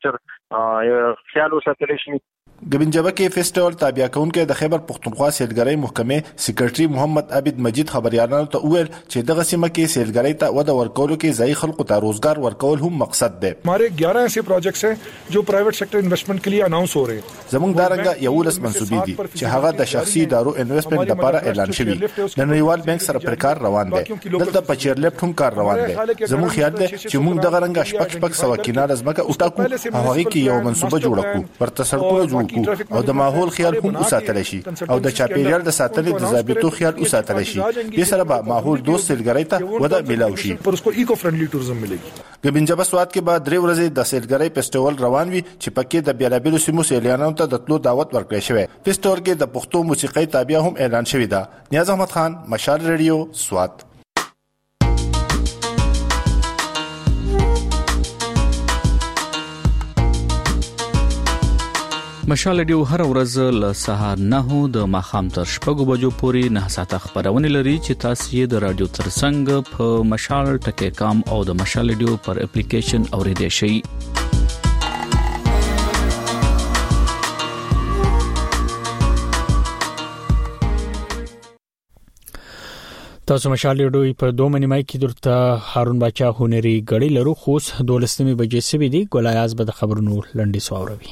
Speaker 6: کلچر خیال وساتل شي.
Speaker 4: غبنجبه کې فیسټیوال تابع کونکي د خیبر پښتونخوا سیلګری محکمې سیکریټري محمد عابد مجید خبريالانو ته وویل چې دغه سیمه کې سیلګری ته وده ورکولو کې ځای خلکو ته روزګار ورکول هم مقصد دی.
Speaker 7: हमारे ग्यारह ऐसे प्रोजेक्ट्स हैं जो प्राइवेट सेक्टर इन्वेस्टमेंट के लिए अनाउंस हो रहे हैं.
Speaker 4: زموږ دارنګه یو لس منسوبې دي چې هغه د شخصي ادارو انویسټمنټ لپاره اعلان شوی. د نړیوال بانک سره پر کار روان دي. دلته په چیر لیفټ هم کار روان دي. زموږ خیال دی چې موږ دغه رنګ شپږ شپږ سو کینار ازمکه او تاکو هغه کې یو منسوبه جوړ کړو ورته سړکونه جوړ کړو او د ماحول خیال هم وساتل شي او د چاپیریال د ساتنې د ضابطو خیال وساتل شي. دې سره به ماحول دوست سیلګری ته وده ملاوي شي.
Speaker 7: پر اسکو ایکو فرندلی ټوریزم مليږي.
Speaker 4: غبنجبه سواد کې بعد درې ورځې د سیلګری فیسټیوال روان وي چې پکې د بیلابیلو سیمو سیلانیانو ته د تلو دعوت ورکړی شوی. فیسټیوال کې د پښتو موسیقي تابع هم اعلان شوی ده. نیاز احمد خان، مشال ریډیو، سواد.
Speaker 3: مشال رادیو هر ورځ له سهار نه د ماخام تر شپږو بجو پورې نه ساعته خبرونه لري چې تاسو یې د رادیو ترڅنګ په مشال ټکی کام او د مشال رادیو پر اپلیکیشن اوریدئ شئ. تاسو مشال رادیو په دوه منیمای کې درته هارون باچا هنري غړي لرو خوس دولسمه بجې سوي دي ګولایاز به د خبرونو لنډي سواروي.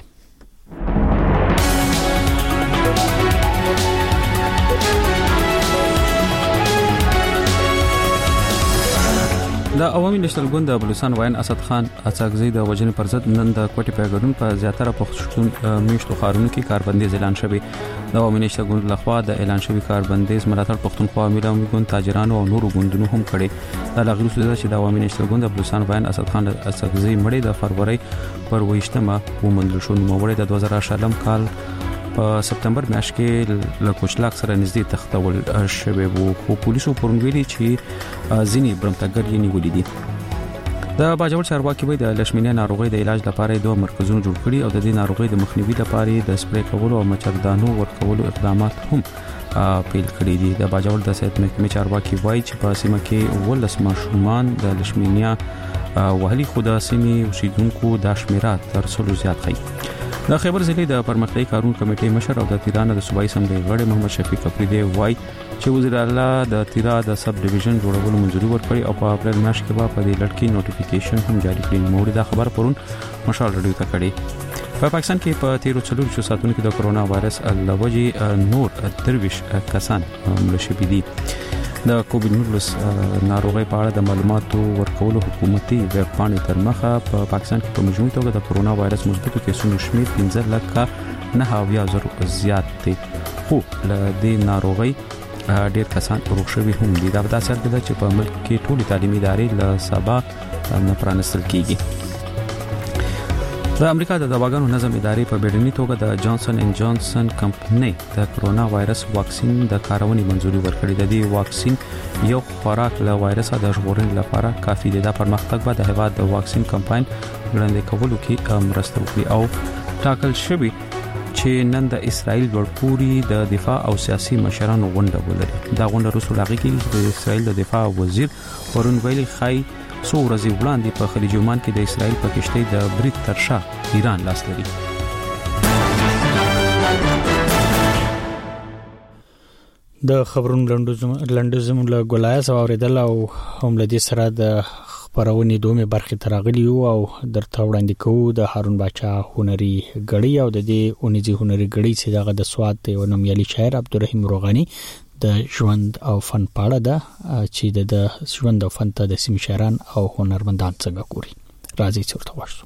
Speaker 3: د عوامي نشنل ګوند د بلوچستان وایي اسد خان اڅاګزی د وجنې پر ضد نن د کوټي پیګړون په زیاتره پښتون میشتو خارونو کې کاربندیز اعلان شوی. د عوامي نشنل ګوند لخوا د اعلان شوی کاربندیز ملاتړ پښتونخوا ملي ګوند تاجرانو او نورو ګوندونو هم کړي. د لغړو سودا چې د عوامي نشنل ګوند د بلوچستان وایي اسد خان اڅاګزی مړی د فروری پر ویشتمه ومنل شو. نو مړی د دوه زره شلم کال په سپتمبر میاشت کې له کوچلاک سره نږدې تختول شوی وو خو پولیسو پرونګویلي چې ځینی برمتګر یې نیولې دي. د باجوړ چارواکي وایي د لښمینه ناروغي د علاج لپاره دوه مرکزونه جوړ کړي او د دې ناروغي د مخنیوي لپاره د سپری کولو او مچردانو ورکولو اقدامات هم پیل کړي دي. د باجوړ د صحت محکمې چارواکي وایي چې په سیمه کې ولس ماشومان د لښمینه وهلي خدا سیمې اوسیدونکو د شمیرات تر څلو زیات خي. د خیبر ضلع د پرمختیايي کارون کمیټې مشر او د تیران د صوبایي اسمبلی غړي محمد شفیق افریدی وایي چې وزیر اعلی د تیرا د سب ډیویژن جوړولو منځوري ورکړي او په اپریل میاشت کې په دې لړ کې نوټیفیکیشن هم جاری کړي. موږ دا خبر پرون مشال رادیو ته کړي. په پاکستان کې په تیرو څلور شو ساتونکو کې د کرونا وایرس لوجي نور درویش کسان مړه شوي دي. د کووډ نولس ناروغي په اړه د معلوماتو ورکولو حکومتي ویب پاڼې تر مخه په پاکستان کې په مجموعي توګه د کرونا وایرس مثبتو کیسونو شمېر پنځه لک نه هاویا زر زیات دی خو له دې ناروغي ډېر کسان روغ شوي هم دي. دا په اثر ده چې په ملک کې ټول تعلیمي ادارې له سبا نه پرانستل کیږي. د امریکا د دواګانو نظم ادارې په بیړني توګه د جانسن اینڈ جانسن کمپنۍ د کرونا وایرس واکسین د کارونې منځوري ورکړې ده. د واکسین یو خوراک له وایرس د ژغورنې لپاره کافي دی. دا پرمختګ به د هیواد د واکسین کمپاین وړاندې کولو کې مرسته وکړي او ټاکل شوی چې نن د اسرائیل ورپوري د دفاع او سیاسي مشرانو غونډه ولري. دا غونډه رسول هغه کې د اسرائیل د دفاع وزیر ورون ویلي خای څو ورځې وړاندې په خلیج عمان کې د اسرائیل په کشتۍ د برید تر شا ایران لاس لري.
Speaker 1: د خبرونو لنډزم له ګولایز اوریدل او هم لدی سره د خبرونې دومره برخه ترغلی او درته وړاندې کوو د هارون باچا هنري غړي او د دې اونیزي هنري غړي چې دغه د سواد یو نومیالي شاعر عبدالرحیم روغانی د ژوند او فن پاړه ده چې د ژوند او فن ته د سیمې شاعران او هنرمندان څنګه ګوري. راځي چې ورته واشو.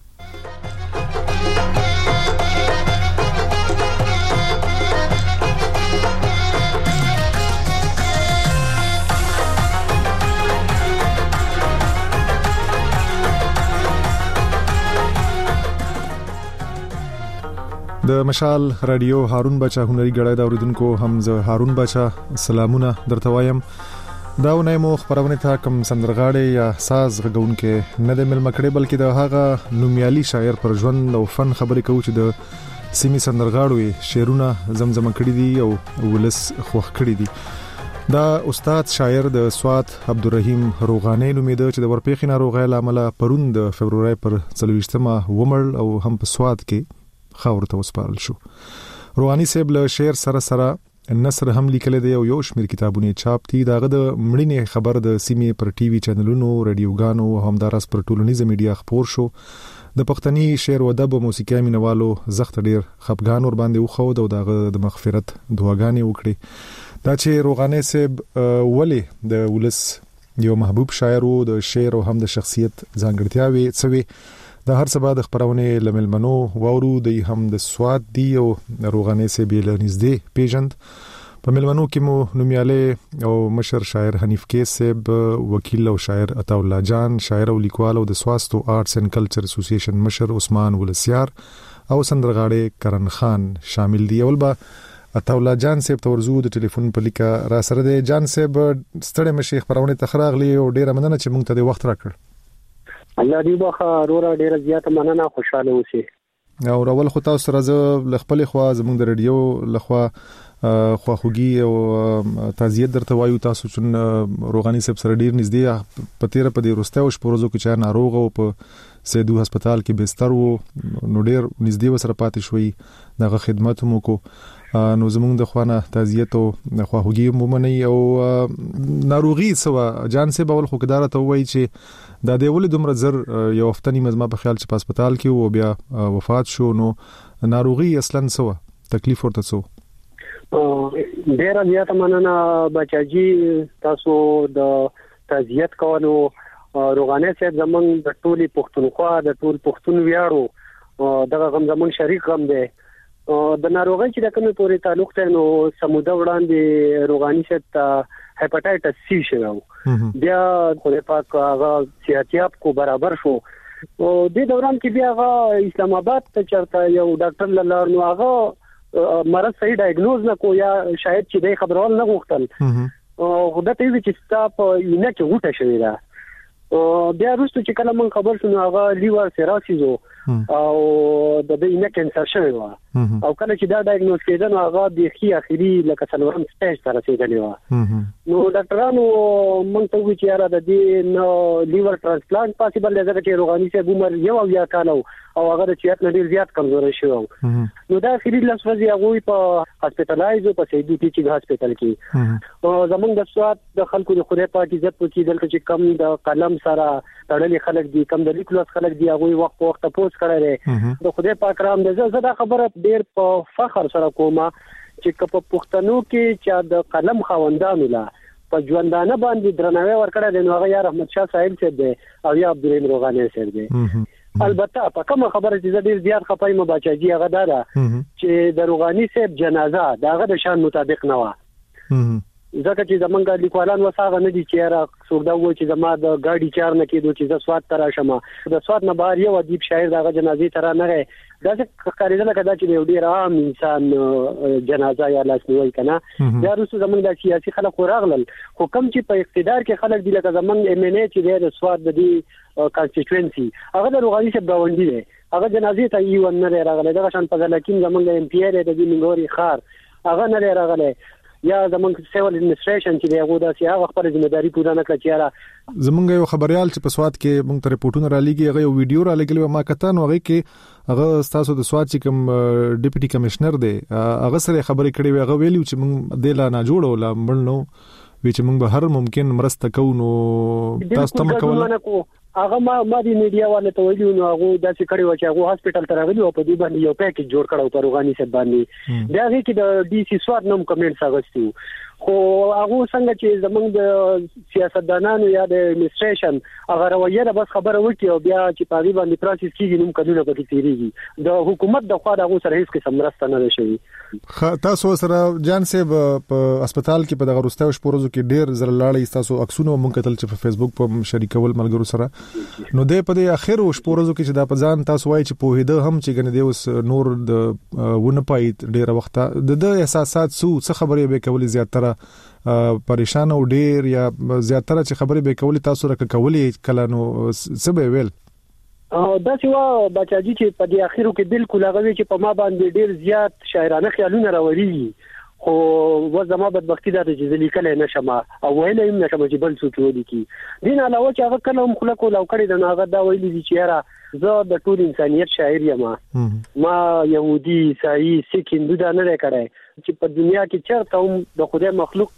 Speaker 17: د مشال رادیو هارون بچا هنري غړای دا اوریدونکو هم زه هارون بچا سلامونه درته وایم. دا ونه مو خبرونه ته کم سندرغاړي یا ساز غونکې نه د مل مکړې بلکې د هغه نومیالي شاعر پر ژوند او فن خبرې کوي چې د سیمې سندرغاړو شعرونه زمزمه کړي دي او ولس خوښ کړي دي. دا استاد شاعر د سواد عبدالرحیم روغانی نومیده چې د ورپېخي ناروغۍ لامل پرون د فبرवरी پر څلويشتمه ومړ او هم په سواد کې خاور ته وسپارل شو. روغانی صاحب له شعر سره سره نثر هم لیکل دی او یو شمیر کتابونه چاپ دي. داغه د مړینې خبر د سیمې پر ټي وي چینلونو رادیوګانو او همدارس پر ټولنیزه میډیا خبر شو. د پښتني شعر او ادب موسیقي مینوالو زخت ډیر خپګان ور باندې وخو او داغه د مغفرت دعاګانې وکړي. دا چې روغانی صاحب ولی د ولس یو محبوب شاعر او د شعر او هم د شخصیت ځانګړتیاوي څوي د هر سبا د خبرونه لملمنو وورو د هم د سواد دی او روغانی صاحب لنځدې پیژند. په ملمنو کې مو نومیاله او مشر شاعر حنیف کیس صاحب، وکیل او شاعر عطا الله جان، شاعر او لیکوال او د سواستو آرټس اینڈ کلچر اسوسییشن مشر عثمان ولسیار او سندرغاړي کرن خان شامل دي. اول با عطا الله جان صاحب تورزو د ټلیفون په لیکه را سره دی. جان صاحب ستړي مشي خبرونه تخراغلی او ډیره مننه چې مونږ ته د وخت راکړ.
Speaker 10: الله دې بخا رورا ډیره زیاته مننه، خوشاله اوسئ.
Speaker 17: او راول خو تاسو سره ز خپل خوا زموږ د رادیو لخوا خواخوږي او تعزیت درته وایو تاسو چې روغاني صاحب سره ډیر نږدې په تیر په دې روسته او شپورزو کې چې ناروغ او په سیدو هسپتال کې بستر وو نو ډیر نږدې وسره پاتې شوی دغه خدمات مو کو نو زموږ د خوانه تعزیت او خواخوږي مومني او ناروغي سوا جان سه بول خو کدارته ته وایي چې دا د ولې دومره زر یو هفتنی مزما په خیال چې په هسپتال کې وو بیا وفات شو نو ناروغي اصلا سوا تکلیف ورته سو
Speaker 10: ډیر زیاته مننه بچاجي تاسو د تعزیت کولو روغانه صاحب زمونږ د ټولي پښتونخوا د ټول پښتون ویاړو دغه غم زمونږ شریک غم دی د ناروغي چې د کومه پورې تعلق ته نو سموده وړاندې روغاني صاحب ته هپاتایټس سی شو بیا خو پاک هغه صحتياب کو برابر شو او د دوران کې بیا هغه اسلام آباد ته چرته یو ډاکټر لار نو هغه مرض صحیح ډایګنوز نه کو یا شاید چې د خبرول نه غوښتل او دا ته چې ستاپ نه کې وټه شوی دا بیا وروسته چې کله من خبر شنو هغه لیور سیراسیزو او د دې نه کینسر شوی و او کله چې دا ډایګنوز کېدل هغه د خي اخیری لکه څلورم سټیج ته رسیدلی و نو ډاکټرانو مونږ ته وی چې را د دې نو لیور ترانسپلانت پاسیبل دی چې روغاني صاحب عمر یو او یا کالو او هغه د چیت نه ډیر زیات کمزوري شو نو دا اخیری لاس ورځي هغه په هسپټلایز په سیدو ټیچینګ هسپټل کې او زمونږ د سواد د خلکو د خوري پارټي عزت پکې دلته چې کم د قلم سره تړلې خلک دي کم د لیکلوس خلک دي هغه وخت په وخت پوس کړی د خدای پاک رحم دې زه دا خبره ډیر په فخر سره کومه چې په پښتنو کې چې د قلم خوندانو لا په ژوندانه باندې درناوی ورکړی دی نو هغه یا رحمت شاه صاحب څخه دی او یا عبدالرحیم روغاني صاحب دی البته په کومه خبره چې ډیر زیات خپای مو بچاجي هغه دا چې د روغاني صاحب جنازه دغه د شان مطابق نه و ځکه چې زمونږ لیکوالان وساغه نه دي چې را سودا و چې زما د ګاډي چار نه کېدو چې د سواد تر شمه د سواد نه بهر یو ادیب شاعر دغه جنازې تر نه غي دا څه کاریدل کدا چې یو ډیر عام انسان جنازه یا لاس نیوي کنه دا رسو زمونږ د سیاسي خلک راغلل خو کوم چې په اقتدار کې خلک دي لکه زمونږ ایم ان ای چې د سواد د دې کانسټیټوئنسي هغه د روغاني صاحب باوندې دی هغه جنازې ته یو نه راغلی دغه شان په ځلکین زمونږ ایم پی ای د دې منګوري خار هغه نه راغلی یا زمونږ سیول اډمنستریشن چې دغه د سیاغه خپل ځمېداري پوره نه کړی چې
Speaker 17: زمونږ یو خبريال چې په سواد کې مونږ ته ریپورتونه را لګي هغه یو ویډیو را لګلی ما کته نو هغه کې هغه تاسو د سواد چې کوم ډیپټي کمشنر دی هغه سره خبرې کړې وي هغه ویلو چې مونږ د لا نه جوړو لا مړنو وی چې مونږ به هر ممکن مرسته کوو نو تاسو ته مکول
Speaker 10: هغه ما ما د میډیا والے ته ویلو نو هغه داسې کړي و چې هغه هسپټل ته راغلی او په دې باندې یو پیکیج جوړ کړو په روغاني صاحب باندې دا هغه کې د ډي سي سواد نوم کمنټس اغوستي خو هغه څنګه چې زمونږ د سیاستدانانو یا د اډمنستریشن هغه رویه بس خبره وکړي او بیا چې په دې باندې پروسس کیږي نو قانون به تیریږي د حکومت د خوا دغه سره هیڅ قسم مرسته نه شوی
Speaker 17: تاسو سره جان صاحب په هسپتال کې په دغه روستاو شپورزو کې ډیر زر لاړې تاسو عکسونه مونږ کتل چې په فیسبوک په شریکول ملګرو سره نو د په دې اخر شپورزو کې چې دا په ځان تاسو وایي چې په هده هم چې ګنې دی اوس نور د ونه پای ډیر وخت د احساسات سو څه خبرې به کولې زیاتره پریشان او ډیر یا زیاتره چې خبرې به کولې تاسو راک کولې کله نو څه به ویل
Speaker 10: دا چې وا بچاجي چې په دې اخیرو کې بالکل هغه چې په ما باندې ډیر زیات شاعرانه خیالونه راوړي خو و زما بدبختی دا چې ځلې کله نشم او ویلې هم نشم چې بل څه جوړ کی دین علاوه چې هغه کله هم خلکو لو کړی د هغه دا ویلي چې را زه د ټول انسانيت شاعر یم ما يهودي عیسائی سیک هندو دا نه کړای چې په دنیا کې چرته هم د خدای مخلوق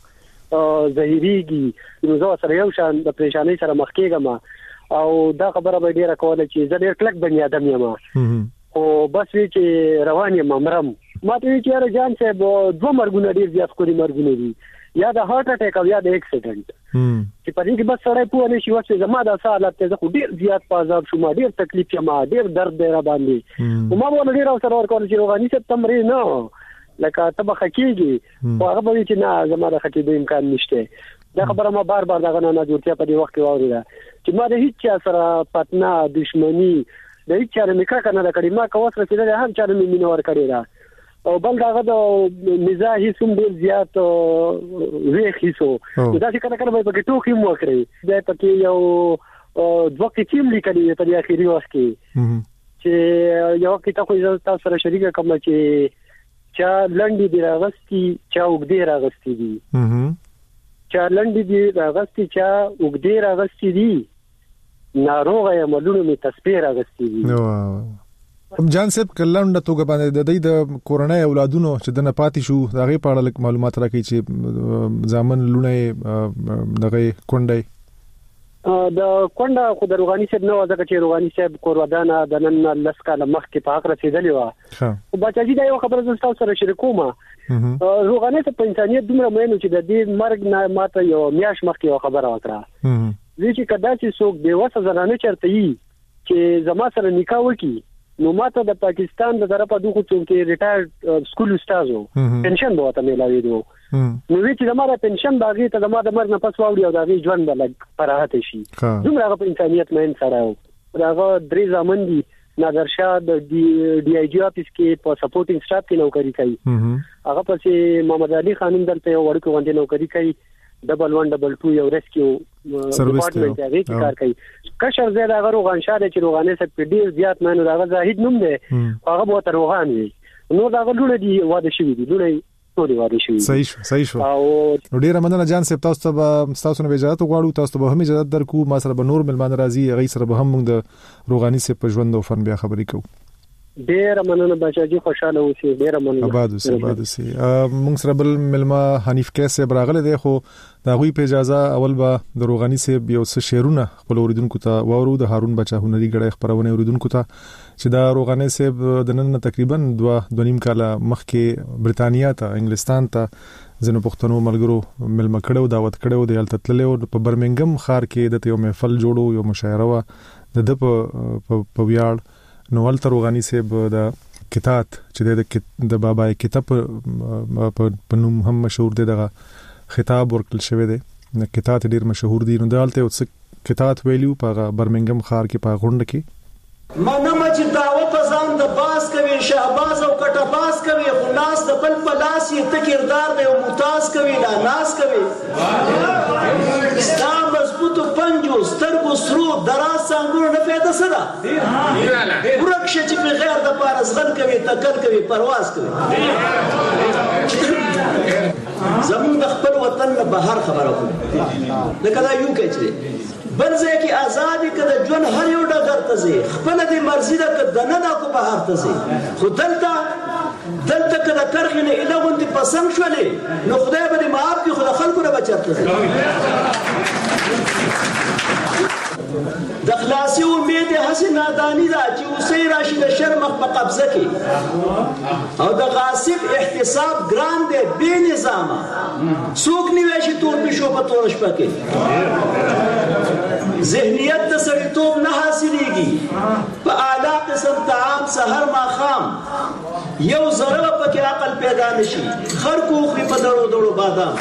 Speaker 10: ظاهريږي نو زه سره یو شان د پریشانی سره مخ کېږم او دا خبره به ډیره کوله چې زه ډیر کلک بنی ادم یم او بس وی چې روان یم مرم ما ته چې جان صاحب دوه مرګونه ډیر زیات کوي مرګونه دي یا د هارت اٹیک او یا د اکسیډنټ چې په دې کې بس سړی پوه نه شي چې زما د حالت ته زه ډیر زیات پازاب شوم ډیر تکلیف یم ډیر درد دی را باندې او ما ونه ډیر سره ورکول چې روغاني صاحب تمرین نه لکه تبه حقيقي او هغه به چې نه زما د حقيقي امکان نشته دا خبره ما بار بار دغه نه جوړتیا په دې وخت کې واورېده چې ما د هیڅ سره پاتنا دښمنی د هیڅ چا نه میکا کنه د کړي ما کوس رسیدل هم چا نه مینه ور کړی را او بل داغه د مزاحي سم ډیر زیات ویخ هیڅو دا چې کله کله به پکې ټوکی مو کړی دا پکې یو دوه کې ټیم لیکلي په دې اخیری وخت کې چې یو کتاب خو تاسو سره شریک کوم چې چا لنډي دی راغستي چا وګدي راغستي دي چا لنډي دی راغستي چا وګدي راغستي دي ناروغه یا ملونو می تصویر راغستي دي.
Speaker 17: جان صاحب کلند توګه باندې د دې د کورونای اولادونو چې د نه پاتې شو دغه په اړه معلومات راکړي چې ځامن لونه دغه کونډای
Speaker 10: د کونډه خو د روغاني صاحب نو ځکه چې روغاني صاحب کورودانه د نن لسکاله مخکې په حق رسیدلی و. خو بچی دا یو خبره زه تاسو سره شریکوم. روغاني صاحب په انسانيت دومره مینو چې د دې مرګ نه ماته یو میاش مخکې یو خبره وکړه. زه چې کدا چې څوک به وسه زنانه چرته یي چې زما سره نکاح وکړي نو ماته د پاکستان د طرفه دوه څوک چې ریټایر سکول استادو پنشن به وته ملاوي دو. نو وی چې زموږه پنشن باغی ته زموږ د مرګ نه پس واوړي او دا وی ژوند بلګ پراحت شي. دومره په انسانيت مې سره او داغه درې ځامن دي نادر شاه د ډي آی جی اپس کې په سپورټینګ سټاف کې نوکری کوي. هغه پسې محمد علي خانم دلته یو وړکو باندې نوکری کوي ډبل ون ډبل ټو یو ریسکیو ډپارټمنټ هغه کې کار کوي. کشر زید هغه روغان شاه چې روغانه سره په ډیر زیات مانو داغه زاهد نوم دی هغه به تر روغان وي نو داغه لونه دی واده شوی دی لونه
Speaker 17: صحیح شو صحیح شو نو ډیره مننه جان صاحب تاسو ته تاسو نه اجازه غواړو تاسو به هم اجازه درکو ما سره به نور ملمان راځي غي سره به هم موږ د روغاني صاحب په ژوند او فن بیا خبرې کوو.
Speaker 10: ډیره مننه بچاجي خوشاله اوسئ ډیره مننه
Speaker 17: آباد اوسئ آباد اوسئ. موږ سره بل ملما حنیف کیس براغله دی خو دا غوي په اجازه اول به د روغاني صاحب یو څه شعرونه خپل اوریدونکو ته واورو د هارون بچا هنري غړې خبرونه اوریدونکو ته چې دا روغاني صاحب د نن تقریبا دوه دونیم کاله مخکې برتانیا ته انګلستان ته زنه پښتنو ملګرو ملما کړو دعوت کړو د التتللو په برمنګم ښار کې د یو محفل جوړو یو مشاعره و د په ویاړ نو ولته روغاني صاحب د کتاب چې د بابا کتاب په نوم هم مشهور دی دغه خطاب ورکل شوی دی د کتاب ډیر مشهور دی نو دالته یو څه کتاب ویلو په برمنګم ښار کې په غونډه کې
Speaker 11: منم چې دعوت ځان د باز کوي شهباز او کټه باز کوي خو ناس د بل په لاس یې تکردار دی او ممتاز کوي لا ناس کوي دا مضبوط پنجو سترګو سرو دراز څنګه نه پیدا سره ورکشه چې په غیر د پارس غن کوي تکل کوي پرواز کوي زمون د خپل وطن نه بهر خبره کوي لکه دا یو کې بلځه کې آزادي کده جون هر یو ډګر ته زی خپل دې مرزي ده کده نه دا کو بهر ته زی خو دلته دلته کده کرخنه الهون دې پسند شولې نو خدای به دې معاف کړي خدای خلکو نه بچته زی د خلاصي امید حسن نادانی دا چې اوسې راشي د شرمخ په قبضه کې او د غاصب احتساب ګران دی بے نظامه څوک نیوي شي تور پښو په تور شپه کې ذهنیت د سړیتوب نه حاصلېږي په اعلی قسم طعام سحر ماښام یو ذره پکې عقل پیدا نشي خر کو خو په دړو دړو بادام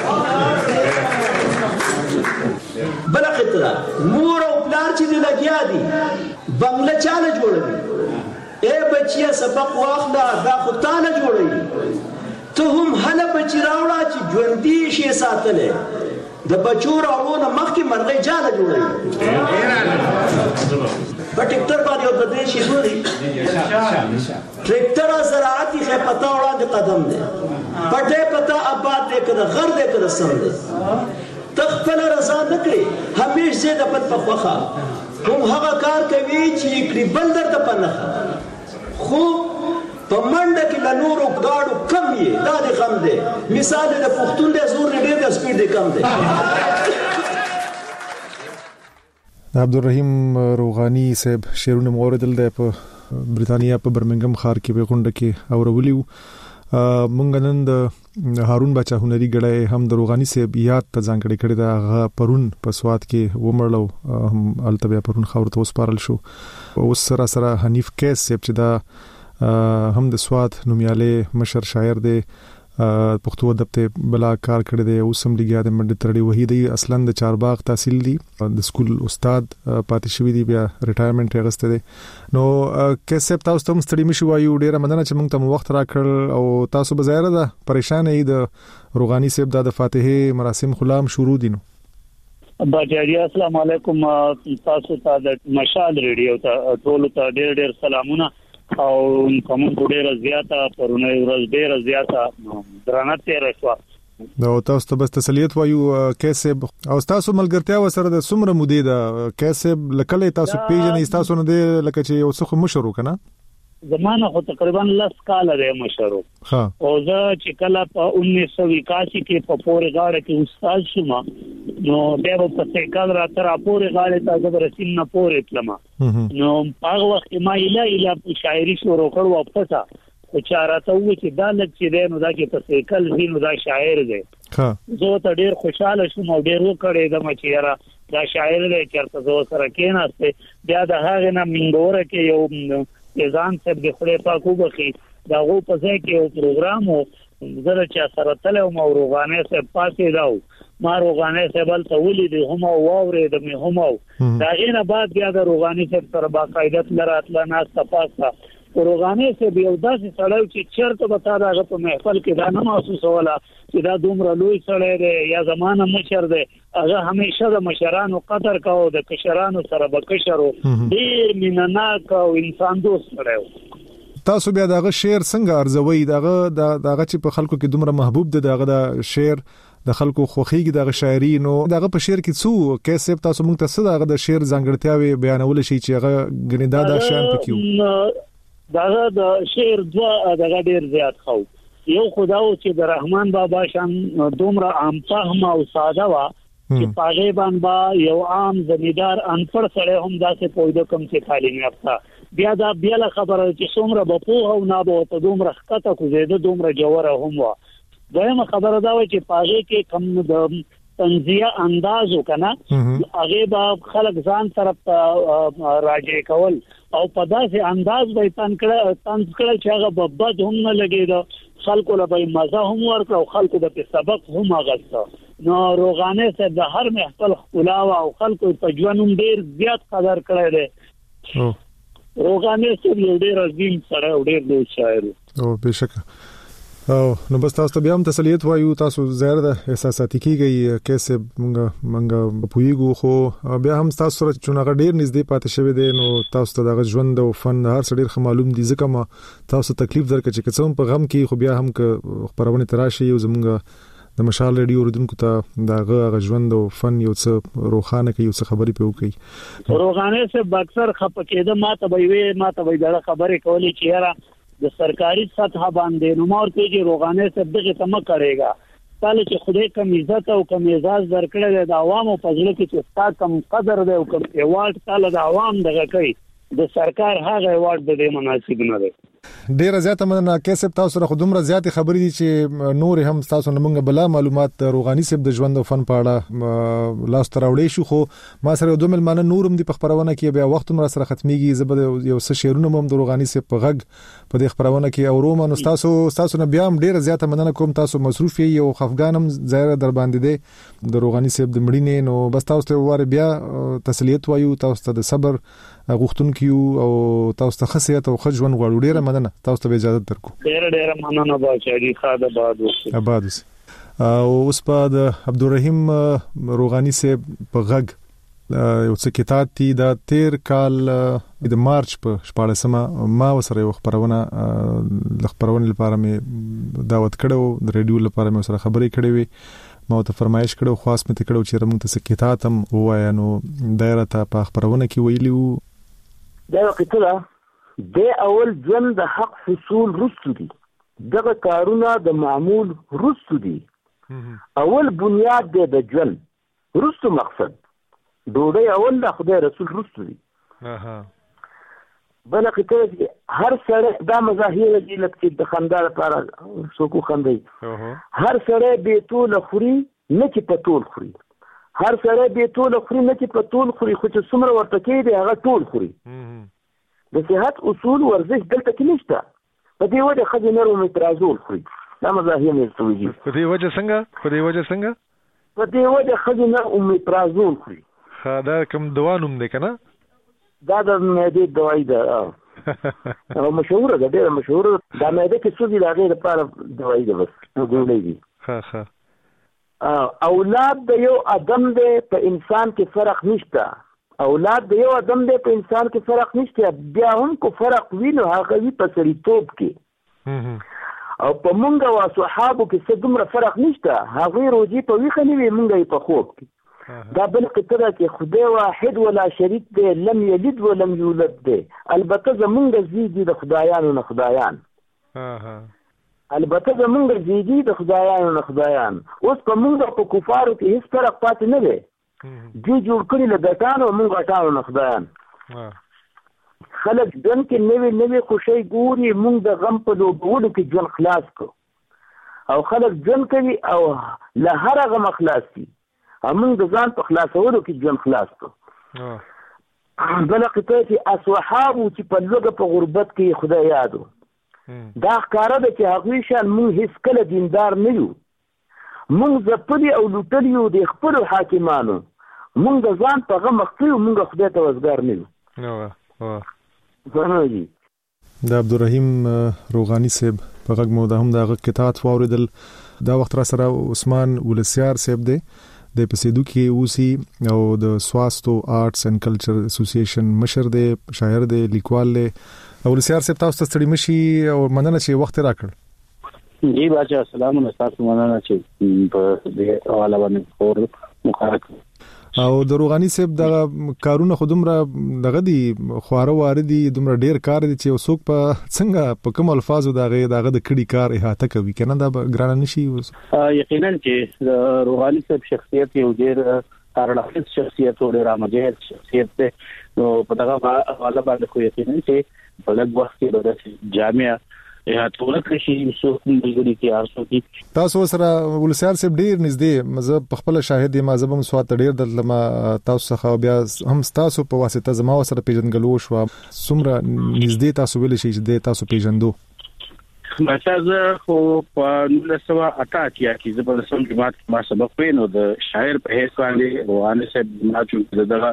Speaker 11: بل خطره مور او پلار چې دی لګیا دي بنگله چاله جوړوي اے بچیا سبق واخله دا خو تانه جوړوي ته هم هله بچی راوړه چې ژوندي شي ساتلې د بچو راوړونه مخکې مرغۍ جاله جوړوي په ټریکټر باندې یو د دې شي جوړي ټریکټر زراعتي خې پتا وړاندې قدم دی پټه پتا آباد دی کده غر دی کده سم دی تخپل رضا نکړي همیش زه د پد په خوخه کوم هغه کار کوي چې کړي بلدر ته پنه خو په منډه کې له نورو گاډو کم یې دا د غم دی مثال د پښتون د زور نه ډېر د سپیډ دی کم دی
Speaker 17: عبدالرحیم روغانی صاحب شعرونه موردل د په برتانیا په برمنګم ښار کې په غونډه کې اورولیو مونږ نن د هارون بچا هنري غړې هم د روغانی صاحب یاد ته ځانګړي کړی دا پرون په سواد کې ومړلو هم التبیا پرون خاور ته وسپارل شو اوس سره سره حنیف کیس صاحب چې دا هم د سواد نومیاله مشر شاعر دی پښتو ادب ته بلا کار کړی دی اوس هم لګیا د منډه ترړي وحیدی اصلا د چارباغ تحصیل دی د سکول استاد پاتې شوی دی بیا ریټایرمنټ اغسته دی نو کیسه تاسو ته مستړي مشو وایو ډیره مننه چې موږ ته وخت راکړ او تاسو بظاهر ده پریشان یې د روغانی صاحب د فاتحه مراسم خلام شروع دي نو
Speaker 12: باجاری السلام علیکم تاسو ته د مشال ریډیو ته ټول ته ډېر ډېر سلامونه او کوم ډېر زیاته پرونه ورځ ډېر زیاته درانه تیر شو
Speaker 17: دا تاسو ته بس تسلیت وایو کیسه او تاسو ملګرتیا وسره د سمره مودې دا کیسه لکه تاسو پیژنې تاسو نه دی لکه چې یو څه مشرو کنه
Speaker 12: زمانه خو تقریبا لس کال دی مشرو
Speaker 17: ها
Speaker 12: او زه چې کله په انیس سو اکاسی کې په پورې غاړه کې استاد شوم نو بیا په سیکال را تر پورې غاړه ته د رسین نه پورې تلم نو هغه وخت ما اله اله شاعري شروع کړو واپس او چارته و چې دا لک چې دی نو دا کې په سیکل وینو دا شاعر دی
Speaker 17: ها
Speaker 12: زه ته ډیر خوشاله شوم او ډیر وکړې د مچیرا دا شاعر دی چې تاسو سره کېناسته بیا د هغه نه منګوره کې یو ځان څخه د خپل پاکو بخي دا غو په ځای کې یو پروګرام وو زره چې سره تل او روغانه سره پاتې داو ما روغانه سره بل تولید هم او وره د مې هم دا غینه بعد بیا د روغانه سره باقاعده لراتله ناس تفاصله روغانه سره یو داسې سړی چې چرته به تا دغه په محفل کې دا نه محسوس ولا چې دا دومره لوی سړی دی یا زمانه مشر دی هغه همیشه د مشرانو قدر کاوه د کشرانو سره به کشرو ډېر مینه‌ناک او انسان دوست سړی
Speaker 17: تاسو بیا دغه شعر څنګه ارزوي دغه دغه چې په خلکو کې دومره محبوب دی دغه د شعر د خلکو خوخيږي دغه شاعري نو دغه په شعر کې څو کیسه تاسو موږ ته څه دغه د شعر ځانګړتیاوي بیانول شي چې هغه غنیدا د شان پکيو
Speaker 12: دغه د شعر دوا دغه ډیر زیات خو یو خداو چې د رحمان بابا شان دومره عام فهم او ساده وا چې پاغه باندې یو عام زمیدار انپړ سره هم داسې پویډو کم چې تعلیم یافته بیا دا بیا له خبره چې څومره بپوه او نه به ته دومره خطه کو زیاده دومره جوهر هم وا دغه خبره دا و چې پاغه کې کم د تنزیه اندازو کنه هغه به خلک ځان طرف راځي کول او په داسې انداز به تن کړه تن کړه چې هغه ببد هم نه لګیدا خلکو له به مزه هم ورکړه او خلکو د سبق هم اغسته نو روغانه سره د هر محفل خلاوه او خلکو په ژوندوم ډیر زیات قدر کړی دی روغانه سره ډیر عظیم سره ډیر لوی شاعر
Speaker 17: او بشک او نو بس تاسو بیا هم تسلیت وایو تاسو زیات د احساساتي کیږي کیسه مونږ مونږ پویګو خو بیا هم تاسو سره چونغه ډیر نږدې پاتې شوی دی نو تاسو ته د ژوند او فن هر څه ډیر معلوم دي ځکه ما تاسو تکلیف درکړي چې کوم په غم کې خو بیا هم ک خبرونه تراشي او زمونږ د مشال ریډیو ردونکو ته دغه ژوند او فن یو څه روخانه کوي یو څه خبرې په وکي
Speaker 12: روغانه سه اکثر خپکیده ما ته وی ما ته وی دغه خبرې کولې چې یاره د سرکاري سطح باندې نو مور کې چې روغانه سره دغه تم کړيګا کله چې خدای کوم عزت او کوم اعزاز درکړل د عوامو په ځل کې چې ستا کم قدر دی او کوم ایوارډ کله د عوام دغه کوي د سرکار هغه ایوارډ د دې مناسب نه دی
Speaker 17: ډیره زیاته مننه کیسه تاسو سره خودمره زیات خبرې دي چې نور هم تاسو نمونږ بلا معلومات روغاني سب د ژوند او فن په اړه لاس تراوړې شو خو ما سره دوه ملمانه نورم دي په خبرونه کې بیا وخت مر سره ختميږي زبر یو څه شیرونه هم د روغاني سب په غږ په دې خبرونه کې او رومانو تاسو تاسو نه بیا هم ډیره زیاته مننه کوم تاسو مصروف یې او خفګانم ظاهر در باندې دي د روغاني سب د مړینې نو بس تاسو ته واره بیا تسلیت وایو تاسو ته د صبر غوښتون کیو او تاسو ته خصيات او خجون غوړو ډیره مننه تاسو ته اجازه درکو
Speaker 12: ډیره ډیره مننه باچاجي خاله باد اوسه
Speaker 17: آباد اوسه او اوس په د عبدالرحیم روغاني سه په غږ یو څه کتاب تی دا تیر کال د مارچ په شپږمه ما وسره یو خبرونه د خبرونه لپاره مې دعوت کړو د ریډیو لپاره مې سره خبرې کړې وي ما ته فرمایش کړو خاص مې کړو چې موږ ته کتاب هم وایا نو دایره ته په خبرونه کې ویلیو
Speaker 13: دا کتله د اول ځن د حق حصول رستو دي دغه کارونه د معمول رستو دي اول بنیاد دی د ژوند رستو مقصد ډوډۍ اول د خدای رسول رستو دي اها بل کتله هر سړی دا مظاهر دي لکه د خندا لپاره څوک خندي هر سړی به ټول خوري نه چې په ټول خوري هر سړی به ټول خوري نه چې په ټول خوري خو چې څومره ورته کې دی هغه ټول خوري د صحت اصول ورزش دلته کې نشته په دې وجه خځې نرو مترازول خوري دا مزاحم یې سوي
Speaker 17: په دې وجه څنګه په دې وجه څنګه
Speaker 13: په دې وجه خځې نرو مترازول خوري
Speaker 17: خا دا کوم دوانوم دی کنه
Speaker 13: دا د معدې دوايي ده او مشهوره ده ډېره مشهوره دا معده کې څه دي دا غیر لپاره دوايي ده بس ګولې دي
Speaker 17: ها ها
Speaker 13: اولاد د یو ادم دی په انسان کې فرق نشته اولاد د یو ادم دی په انسان کې فرق نشته بیا هم کو فرق وینو هغه وی په سړیتوب کې او په مونږ او صحابو کې څه دومره فرق نشته هغه روزي په ویخه نیوي مونږ په خوب کې دا بل قطره کې خدای واحد ولا شریک دی لم یلد ولم یولد دی البته زمونږ زیږي د خدایانو نه خدایان البته زمونږ زیږي د خدایانو نه خدایان اوس په مونږ په کفارو کې هیڅ فرق پاتې نه دی دوی جوړ کړي له ګټانو مونږ غټانو نه خدایان خلک ژوند کې نوې نوې خوشۍ ګوري مونږ د غم په لوبولو کې ژوند خلاص کړو او خلک ژوند کوي او له هر غم خلاص دي مونږ د ځان په خلاصولو کې ژوند خلاص کړو بل قطعه چې اصحابو چې په لوګه په غربت کې خدای یادو دا ښکاره ده چې هغوی شان مونږ هیڅ کله دیندار نه یو مونږ ځپلي او لوټلي یو د خپلو حاکمانو مونږ د ځان په غم اخته یو مونږ خدای ته وزګار نه یو
Speaker 17: د عبدالرحیم روغانی صاحب په غږ مو د هم د غږ کتاب واوریدل دا وخت را سره عثمان ولسیار صاحب دی د پسیدو کې اوسي او د سواستو آرټس اینڈ کلچر اسوسییشن مشر دی شاعر دی لیکوال دی ولسیار صاحب تاسو ته ستړي مشي او مننه چې وخت راکړ
Speaker 14: جی باچا السلام علیکم مننه چې په دې حواله باندې خور مخارک
Speaker 17: او د روغانی صاحب د کارونه خودمره دغه دي خواره واردي دومره ډیر کار دي چې وسوک په څنګه په کوم الفاظو دغه دغه د کړي کار احاطه کوي کنه دا ګران نشي
Speaker 14: یقینا چې روغانی صاحب شخصیت یو ډیر کارړه شخصیت او ډیر امجد شخصیت ده نو په دغه حواله باندې خو یقینا چې په لږ وخت کې د جامعه یا ټول کشي سو ملګری کې ارسو کې
Speaker 17: تاسو سره ولسیار صاحب ډیر نږدې مزه په خپل شاهد ما زبم سوات ډیر د لما تاسو څخه بیا هم تاسو په واسطه زما سره پیژنګلو شو سمره نږدې تاسو ویل شي چې تاسو پیژندو
Speaker 14: مچازه خو په نولس سوه اته اتیا کې د بلسم جماعت ما سبق وینو د شاعر په هیڅ باندې روانه صاحب ماجو دغه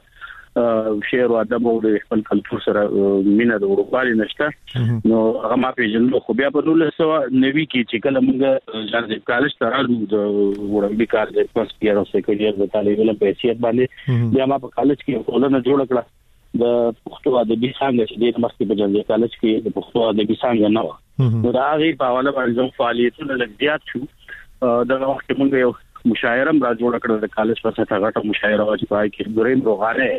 Speaker 14: شعر او ادب او د خپل کلچر سره مینه د اروپالي نشته نو هغه ما پیژنو خو بیا په نولس سوه نوي کې چې کله موږ ځان کالج ته راغلو د وړاندې کار د فرست ایئر او سیکنډ ایئر د طالب علم په حیثیت باندې بیا ما په کالج کې ټولنه جوړ کړه د پښتو ادبي څنګه چې د مستي په جلدی کالج کې د پښتو ادبي څنګه نه و نو دا هغه په حواله باندې فعالیتونه لږ زیات شو دغه وخت موږ یو مشاعره را جوړ کړل د کالج په سطح غټه مشاعره او چې پای کې دریم روغانه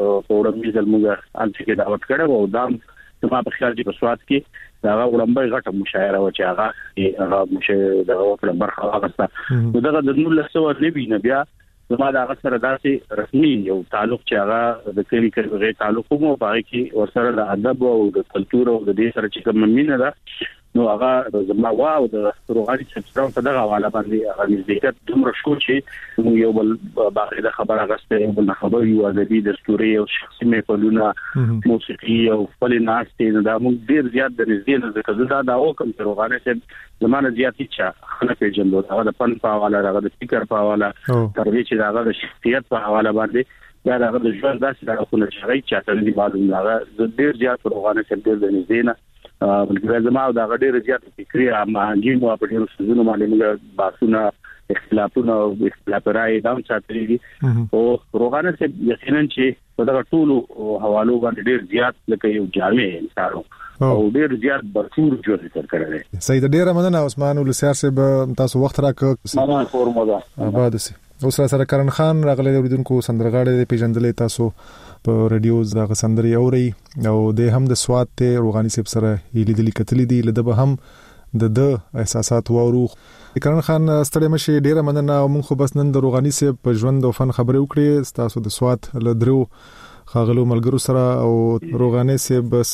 Speaker 14: په وړاندې ځل موږ ان چې دعوت کړو او دا ما په خیال چې په سواد کې دا وړاندې غټه مشاعره او چې هغه هغه مشه دغه وکړه برخه واغسته نو دغه د نولس سوه نوي نه بیا زما دا سره داسې رسمي یو تعلق چې هغه د کلی کلی تعلق مو پای کې ورسره د ادب او د کلچر او د دې سره چې کوم مینه ده نو هغه زما واو د روغاني سره په دغه حواله باندې هغه نزدېکت دومره شو چې موږ یو بل باقاعده خبره غسته بل خبر یو ادبي دستوري او شخصي محفلونه موسیقي او خپل ناشته دا موږ ډیر زیات د نږدې نه ځکه دا دا او کوم روغاني سره زمانه زیات چې خلک پیژندل هغه د فن په حواله هغه د فکر په حواله تر دې چې هغه د شخصیت په حواله باندې دا هغه د ژوند داسې دا خو نه چې چاته دې معلوم هغه ډیر زیات روغاني سره ډیر د نږدې نه بلکې زما دا غډېر زیات فکری امانګي مو په ډیرو سيزونو باندې موږ باسونه اختلافونه او اختلاف راي دا چاته دي او روغانه چې یقینا چې په دا ټولو حوالو باندې ډیر زیات لکه یو جامع انسانو او ډیر زیات برخور جوړ تر کړل
Speaker 17: سید ډیر مننه عثمان ولسیار صاحب تاسو وخت راکړ
Speaker 14: مننه فورمولا
Speaker 17: آباد سي اوس سره کرن خان راغلی اوریدونکو سندرغاړي پیژندلې تاسو په رادیو زغه سندري اوري او د هم د سواد ته روغاني صاحب سره لیدلې کتلې دي لده به هم د د احساسات وورو کرن خان ستړي مشي ډیره مننه او مونږ خو بس نن د روغاني صاحب په ژوند او فن خبرې وکړې تاسو د سواد لدرو خاغلو ملګرو سره او روغاني صاحب بس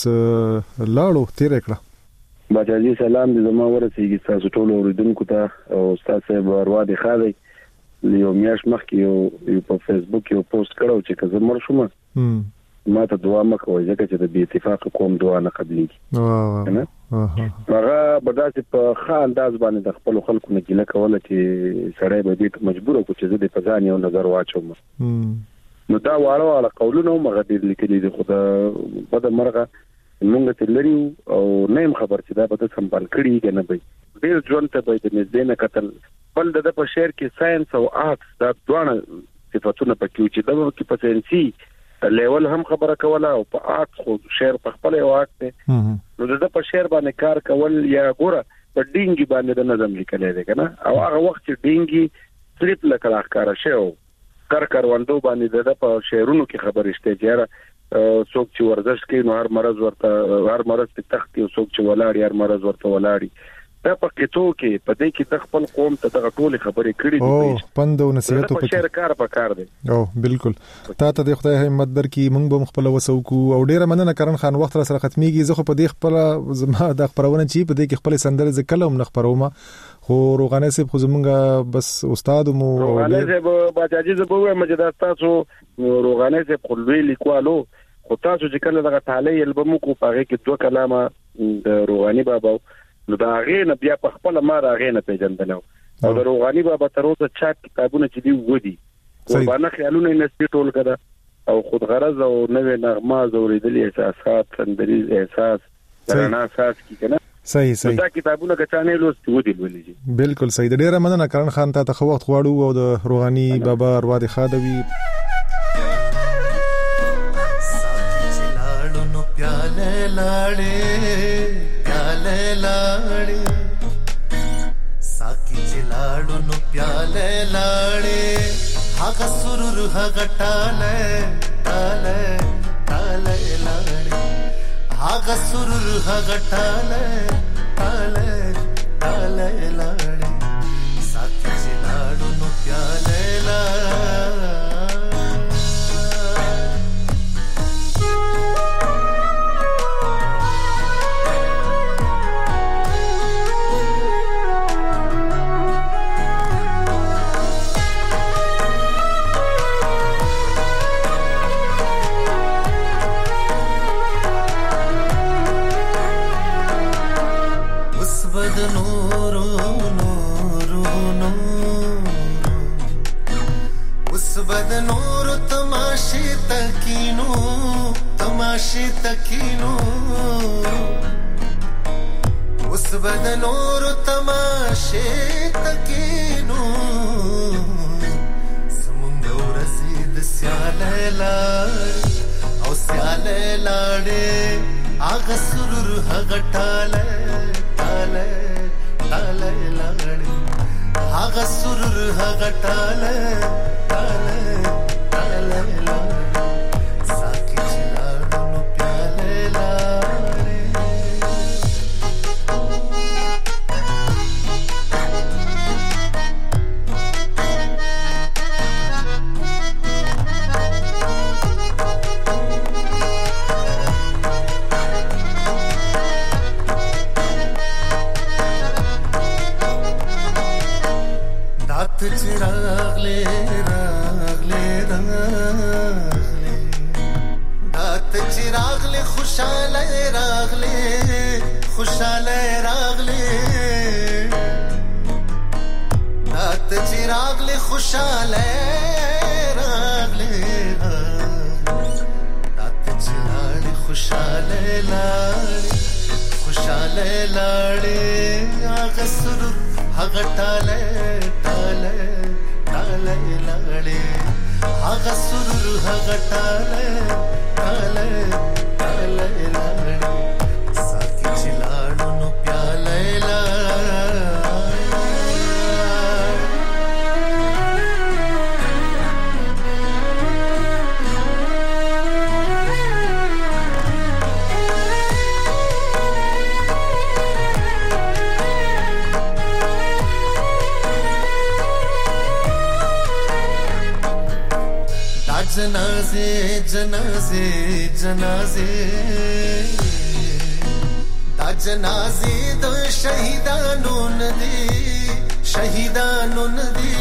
Speaker 17: لاړو تیر کړه
Speaker 15: باجی سلام دې زما ورسېږي تاسو ټول اوریدونکو ته او تاسو به وروا دي خالي یو میاش مخکې یو په فیسبوک یو پوسټ کړو چې کزه مر شوم ما ته دعا مکوې ځکه چې د بي اتفاق کوم دعا نه قبليږي واه واه هغه بداسې په خان انداز باندې د خپل خلکو نه ګیله کوله چې سړی به دې مجبور کو چې زه د پزان یو نظر واچوم نو دا واړه واړه قولونه مغه دې لیکلي دي خو دا بده مرغه مونږ ته لري او نیم خبر چې دا به سمبال کړي کنه به ډیر ژوند ته به د نږدې نه قتل بل د په شعر کې ساينس او آرټس دا دوه صفاتونه پکې چې دا کې په ساينسي لیول هم خبره کوله او په آرټ خو شعر په خپل یو آرټ دی نو د په شعر باندې کار کول یا ګوره په ډینګي باندې د نظم لیکل دی کنه او هغه وخت چې ډینګي صرف لکه راخاره شو کار کاروندو باندې د په شعرونو کې خبرې شته چې څوک چې ورزش کوي نو هر مرز ورته هر مرز په تخت کې څوک چې ولاړ هر مرز ورته ولاړ دا په کېتو کې په دې کې د خپل قوم ته د ټولې خبرې کړې دي
Speaker 17: او پند او نصيحت
Speaker 15: په شعر کار په کار دی
Speaker 17: او بالکل تا ته د خدای همت درکې موږ به خپل وسو کو او ډیره مننه کرن خان وخت سره ختميږي زه خو په دې خپل زما د خبرونه چی په دې کې خپل سندره ز کلم نه خبرومه خو روغانه سي خو زمونږه بس استاد مو
Speaker 15: روغانه سي باجاجي زه به مجدد تاسو روغانه سي خپلوي لیکوالو خو تاسو چې کله دغه تعالی البم کو پاره کې دوه کلامه د روغاني بابا نو دا غینه بیا په خپل ما را غینه پیژندلو او د روغاني بابا تر اوسه چاپ کتابونه چې دی ودی قربانه خیالونه نسبی ټول کړه او خود غرض او نوې نغمه زوریدلی احساسات سندریز احساس درنا احساس کی کنه
Speaker 17: صحیح صحیح
Speaker 15: دا کتابونه کچانه لوست ودی ولې
Speaker 17: بالکل صحیح ډیره مننه کرن خان ته خو وخت غواړو او د روغاني بابا اروا د خادوي
Speaker 16: لاړو نو پیاله لاړې लाड़े साकी चिलाड़ो नु प्याले लाड़े हागा सुरुर हागा टाले टाले टाले लाड़े हागा सुरुर हागा टाले टाले टाले लाड़े साकी चिलाड़ो नु प्याले लाड़े तमाशे तकीनो उस बदनोर तमाशे तकीनो समुंदर रसीद स्याले लाड़े औ स्याले लाड़े आग सुरुर हगटाले टाले टाले लाड़े आग सुरुर हगटाले टाले टाले लाड़े चिराग ले राग ले राग ले दात चिराग ले खुशाल राग ले खुशाल राग ले दात चिराग ले खुशाल राग ले दात चिराग खुशाल लाड़े खुशाल लाड़े आग सुरुर हगटाले टाले टाले लाड़े आग सुरुर हगटाले टाले टाले लाड़े साकी चिलाड़ो नु प्याले जनाजे जनाजे जनाजे दा जनाजे दो शहीदानो नदी शहीदानो नदी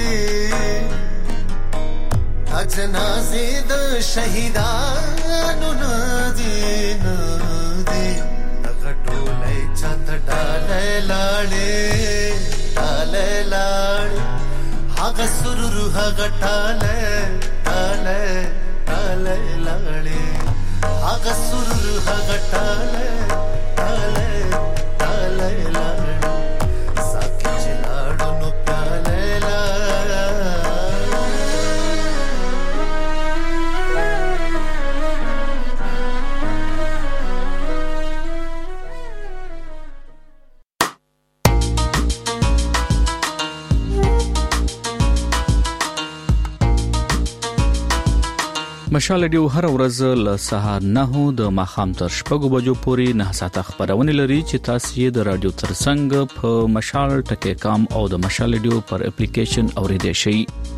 Speaker 16: दा जनाजे दो शहीदानो नदी नदी तगटोले चंद डाले लाड़े डाले लाड़े हाग सुरुर हाग टाले टाले टाले लाड़े हाग सुरुर हाग टाले टाले टाले लाड़े साकी चिलाड़ो नु प्याले
Speaker 3: مشال ډیو هر ورځ له سهار نه د ماخام تر شپږو بجو پورې نه ساعته خبرونه لري چې تاسو یې د رادیو ترڅنګ په مشال ټکی کام او د مشال ډیو پر اپلیکیشن اوریدئ شئ.